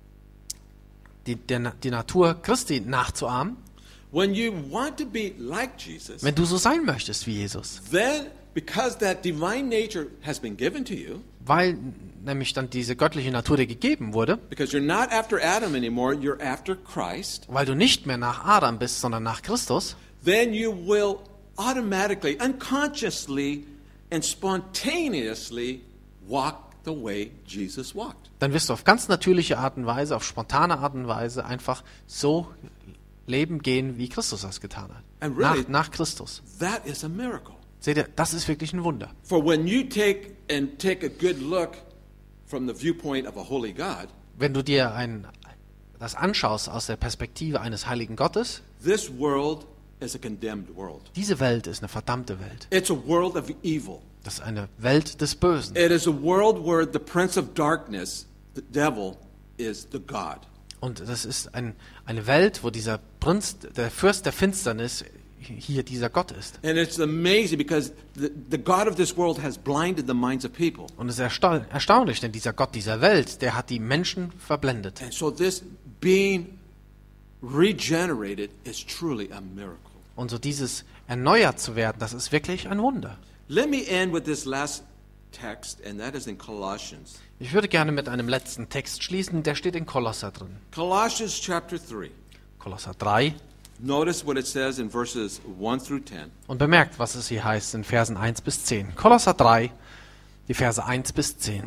die, der, die Natur Christi nachzuahmen, when you want to be like Jesus, wenn du so sein möchtest wie Jesus, then because that divine nature has been given to you, weil nämlich dann diese göttliche Natur dir gegeben wurde, because you're not after Adam anymore, you're after Christ, weil du nicht mehr nach Adam bist, sondern nach Christus, then you will automatically, unconsciously, and spontaneously walk the way Jesus walked. dann wirst du auf ganz natürliche Art und Weise, auf spontane Art und Weise einfach so leben gehen, wie Christus das getan hat. And really- Nach, nach Christus. That is a miracle. Seht ihr, das ist wirklich ein Wunder. For when you take and take a good look from the viewpoint of a holy God, Wenn du dir ein, das anschaust aus der Perspektive eines heiligen Gottes, this world is a condemned world. diese Welt ist eine verdammte Welt. It's a world of evil. Das ist eine Welt des Bösen. It is a world where the prince of darkness, the devil, is the God. Und das ist ein, eine Welt, wo dieser Prinz, der Fürst der Finsternis, hier dieser Gott ist. And it's amazing because the, the God of this world has blinded the minds of people. Und es ist ersta erstaunlich, denn dieser Gott dieser Welt, der hat die Menschen verblendet. And so this being regenerated is truly a miracle. Und so dieses erneuert zu werden, das ist wirklich ein Wunder. Let me end with this last text, and that is in Colossians. Ich würde gerne mit einem letzten Text schließen, der steht in Kolosser drin. Colossians chapter three. Kolosser drei. Notice what it says in verses one through ten. Und bemerkt, was es hier heißt in Versen eins bis zehn. Kolosser drei, die Verse eins bis zehn.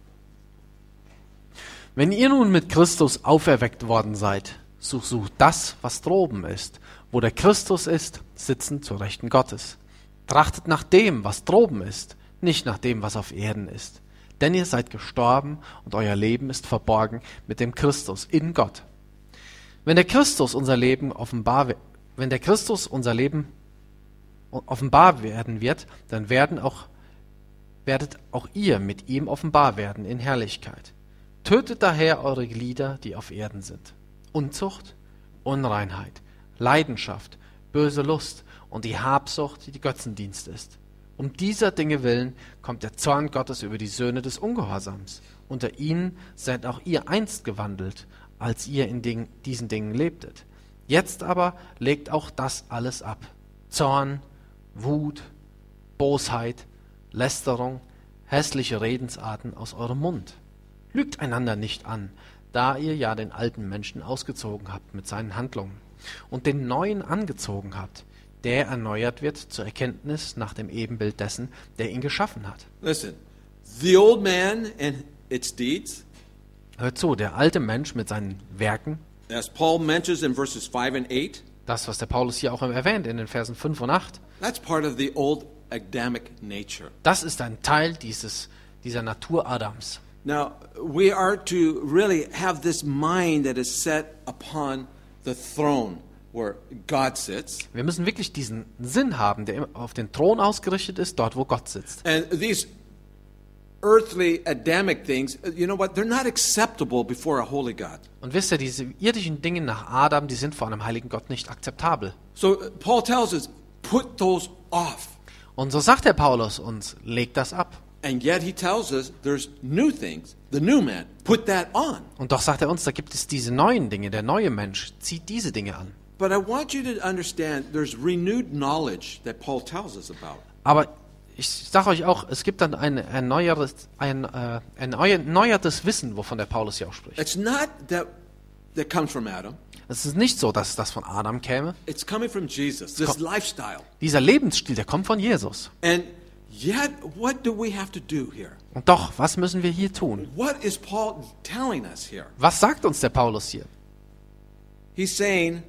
Wenn ihr nun mit Christus auferweckt worden seid, so sucht das, was droben ist, wo der Christus ist, sitzend zur Rechten Gottes. Trachtet nach dem, was droben ist, nicht nach dem, was auf Erden ist. Denn ihr seid gestorben und euer Leben ist verborgen mit dem Christus in Gott. Wenn der Christus unser Leben offenbar, wenn der Christus unser Leben offenbar werden wird, dann werden auch, werdet auch ihr mit ihm offenbar werden in Herrlichkeit. Tötet daher eure Glieder, die auf Erden sind. Unzucht, Unreinheit, Leidenschaft, böse Lust und die Habsucht, die die Götzendienst ist. Um dieser Dinge willen kommt der Zorn Gottes über die Söhne des Ungehorsams. Unter ihnen seid auch ihr einst gewandelt, als ihr in Ding, diesen Dingen lebtet. Jetzt aber legt auch das alles ab. Zorn, Wut, Bosheit, Lästerung, hässliche Redensarten aus eurem Mund. Lügt einander nicht an, da ihr ja den alten Menschen ausgezogen habt mit seinen Handlungen und den neuen angezogen habt, der erneuert wird zur Erkenntnis nach dem Ebenbild dessen, der ihn geschaffen hat. Listen, the old man and its deeds, Hört zu, der alte Mensch mit seinen Werken, as Paul mentions in verses five and eight, das, was der Paulus hier auch erwähnt in den Versen fünf und acht, that's part of the old Adamic nature. das ist ein Teil dieses, dieser Natur Adams. Now, we are to really have this mind that is set upon the throne where God sits. Wir müssen wirklich diesen Sinn haben, der auf den Thron ausgerichtet ist, dort wo Gott sitzt. And these earthly Adamic things, you know what? They're not acceptable before a holy God. Und wisst ihr, diese irdischen Dinge nach Adam, die sind vor einem heiligen Gott nicht akzeptabel. So uh, Paul tells us, put those off. Und so sagt der Paulus uns, legt das ab. And yet he tells us there's new things, the new man. Put that on. Und doch sagt er uns, da gibt es diese neuen Dinge, der neue Mensch zieht diese Dinge an. But I want you to understand there's renewed knowledge that Paul tells us about. Aber ich sage euch auch, es gibt dann ein erneuertes, ein, äh, ein erneuertes Wissen, wovon der Paulus hier auch spricht. It's not that that comes from Adam. Es ist nicht so, dass das von Adam käme. It's coming from Jesus, this Komm. lifestyle. Dieser Lebensstil, der kommt von Jesus. And yet, what do we have to do here? Und doch, was müssen wir hier tun? What is Paul telling us here? Was sagt uns der Paulus hier? He's saying,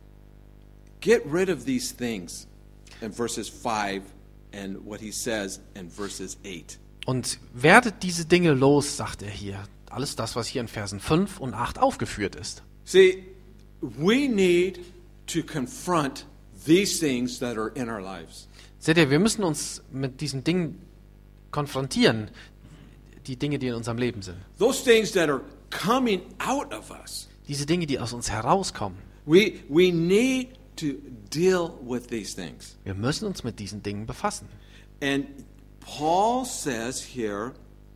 get rid of these things in verses five and what he says in verses eight. Und werdet diese Dinge los, sagt er hier. Alles das, was hier in Versen fünf und acht aufgeführt ist. See, we need to confront these things that are in our lives. Seht ihr, wir müssen uns mit diesen Dingen konfrontieren, die Dinge, die in unserem Leben sind. Those things that are coming out of us. Diese Dinge, die aus uns herauskommen. We, we need to deal with these things. Wir müssen uns mit diesen Dingen befassen. And Paul says here,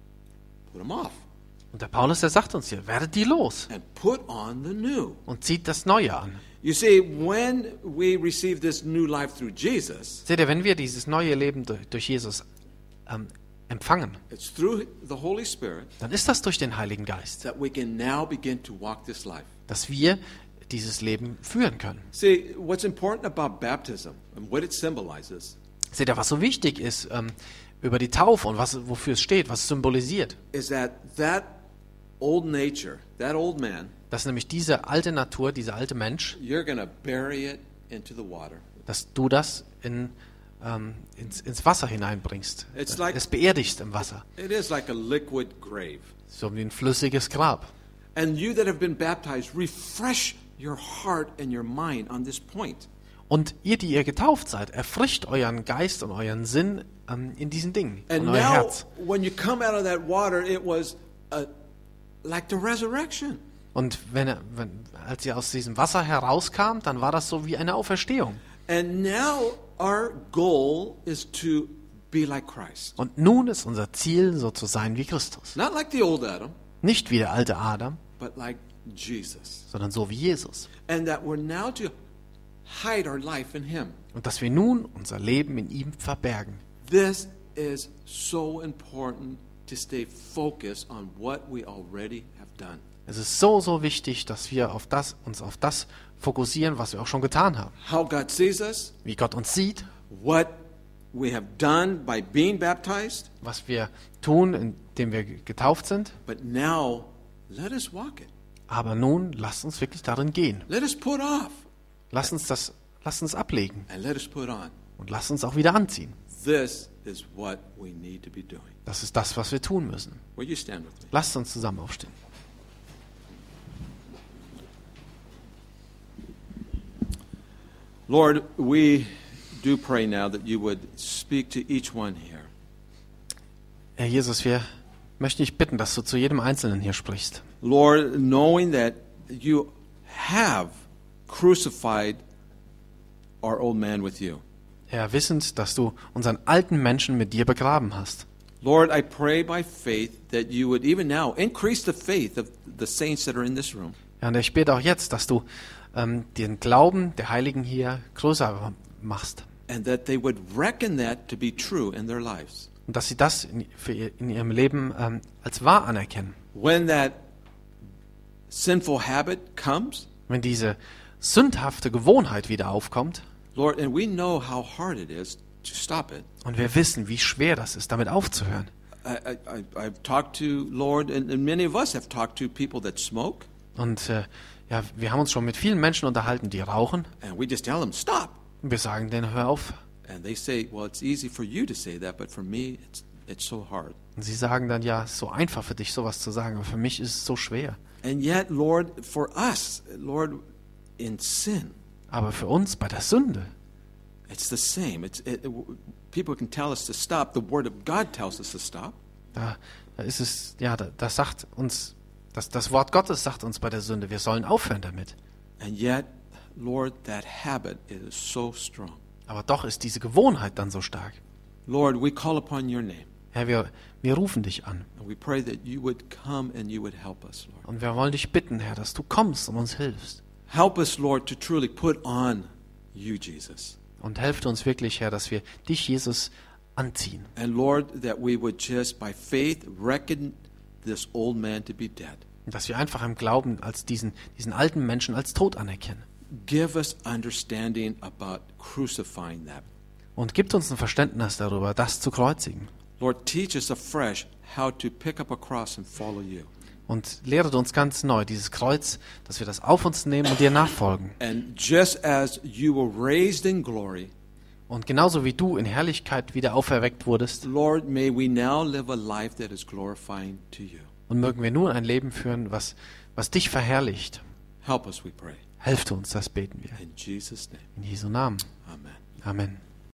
put them off Und der Paulus, der sagt uns hier, werdet die los and put on the new. und zieht das Neue an. You see, when we receive this new life through Jesus, Seht ihr, wenn wir dieses neue Leben durch, durch Jesus ähm, empfangen, it's through the Holy Spirit dann ist das durch den Heiligen Geist, that we can now begin to walk this life. dass wir dieses Leben führen können. See, what's important about baptism and what it symbolizes Seht ihr, was so wichtig ist ähm, über die Taufe und was, wofür es steht, was es symbolisiert, is that that old nature, that old man, dass nämlich diese alte Natur, dieser alte Mensch, you're going to bury it into the water. dass du das in, ähm, ins, ins Wasser hineinbringst, It's es like- beerdigst im Wasser, It is like a liquid grave. so wie ein flüssiges Grab. And you that have been baptized, refresh your heart and your mind on this point. Und ihr, die ihr getauft seid, erfrischt euren Geist und euren Sinn ähm, in diesen Dingen And und euer now, Herz. when you come out of that water, it was uh, like the resurrection. Und wenn, er- wenn, als ihr aus diesem Wasser herauskam, dann war das so wie eine Auferstehung. And now our goal is to be like Christ. Und nun ist unser Ziel, so zu sein wie Christus. Not like the old Adam, Nicht wie der alte Adam, but like Jesus. sondern so wie Jesus. And that we're now to hide our life in Him. Und dass wir nun unser Leben in ihm verbergen. This is so important to stay focused on what we already have done. Es ist so, so wichtig, dass wir auf das, uns auf das fokussieren, was wir auch schon getan haben. How God sees us, Wie Gott uns sieht, what we have done by being baptized, was wir tun, indem wir getauft sind. but now let us walk it. Aber nun lasst uns wirklich darin gehen. Let us put off Lasst uns das, lasst uns ablegen and let us put on. und lasst uns auch wieder anziehen. This is what we need to be doing. Das ist das, was wir tun müssen. Will you stand with me? Lasst uns zusammen aufstehen. Lord, we do pray now that you would speak to each one here. Herr Jesus, wir möchten dich bitten, dass du zu jedem Einzelnen hier sprichst. Lord, knowing that you have crucified our old man with you. Herr, wissend, dass du unseren alten Menschen mit dir begraben hast. Lord, I pray by faith that you would even now increase the faith of the saints that are in this room. Ja, und ich bete auch jetzt, dass du ähm, den Glauben der Heiligen hier größer machst. And that they would reckon that to be true in their lives. Und dass sie das in, für ihr, in ihrem Leben ähm, als wahr anerkennen. When that sinful habit comes, Wenn diese sündhafte Gewohnheit wieder aufkommt, Lord, and we know how hard it is to stop it. und wir wissen, wie schwer das ist, damit aufzuhören. I, I, I- I've talked to, Lord, and, and many of us have talked to people that smoke, Und äh, ja, wir haben uns schon mit vielen Menschen unterhalten, die rauchen. and we just tell them, stop. Und wir sagen denen, hör auf. And they say, well, it's easy for you to say that, but for me, it's, it's so hard. Und sie sagen dann, ja, es ist so einfach für dich, sowas zu sagen, aber für mich ist es so schwer. And yet, Lord, for us, Lord, in sin, Aber für uns bei der Sünde, it's the same. It's, it, it- people can tell us to stop. The Word of God tells us to stop. Da, da ist es, ja, da, das sagt uns, das, das Wort Gottes sagt uns bei der Sünde, wir sollen aufhören damit. And yet, Lord, that habit is so strong. Aber doch ist diese Gewohnheit dann so stark. Lord, we call upon your name. Herr, wir, wir rufen dich an. And we pray that you would come and you would help us, Lord. Und wir wollen dich bitten, Herr, dass du kommst und uns hilfst. Help us, Lord, to truly put on you, Jesus. Und helft uns wirklich, Herr, dass wir dich, Jesus, anziehen. And Lord, that we would just by faith reckon this old man to be dead. Und dass wir einfach im Glauben als diesen, diesen alten Menschen als tot anerkennen. Give us understanding about crucifying that. Und gibt uns ein Verständnis darüber, das zu kreuzigen. Lord, teach us afresh how to pick up a cross and follow you. Und lehret uns ganz neu dieses Kreuz, dass wir das auf uns nehmen und dir nachfolgen. And just as you were raised in glory, Und genauso wie du in Herrlichkeit wieder auferweckt wurdest, Lord, may we now live a life that is glorifying to you. und mögen wir nun ein Leben führen, was, was dich verherrlicht. Help us, we pray. Helft uns, das beten wir. In Jesus' name, In Jesu Namen. amen. Amen.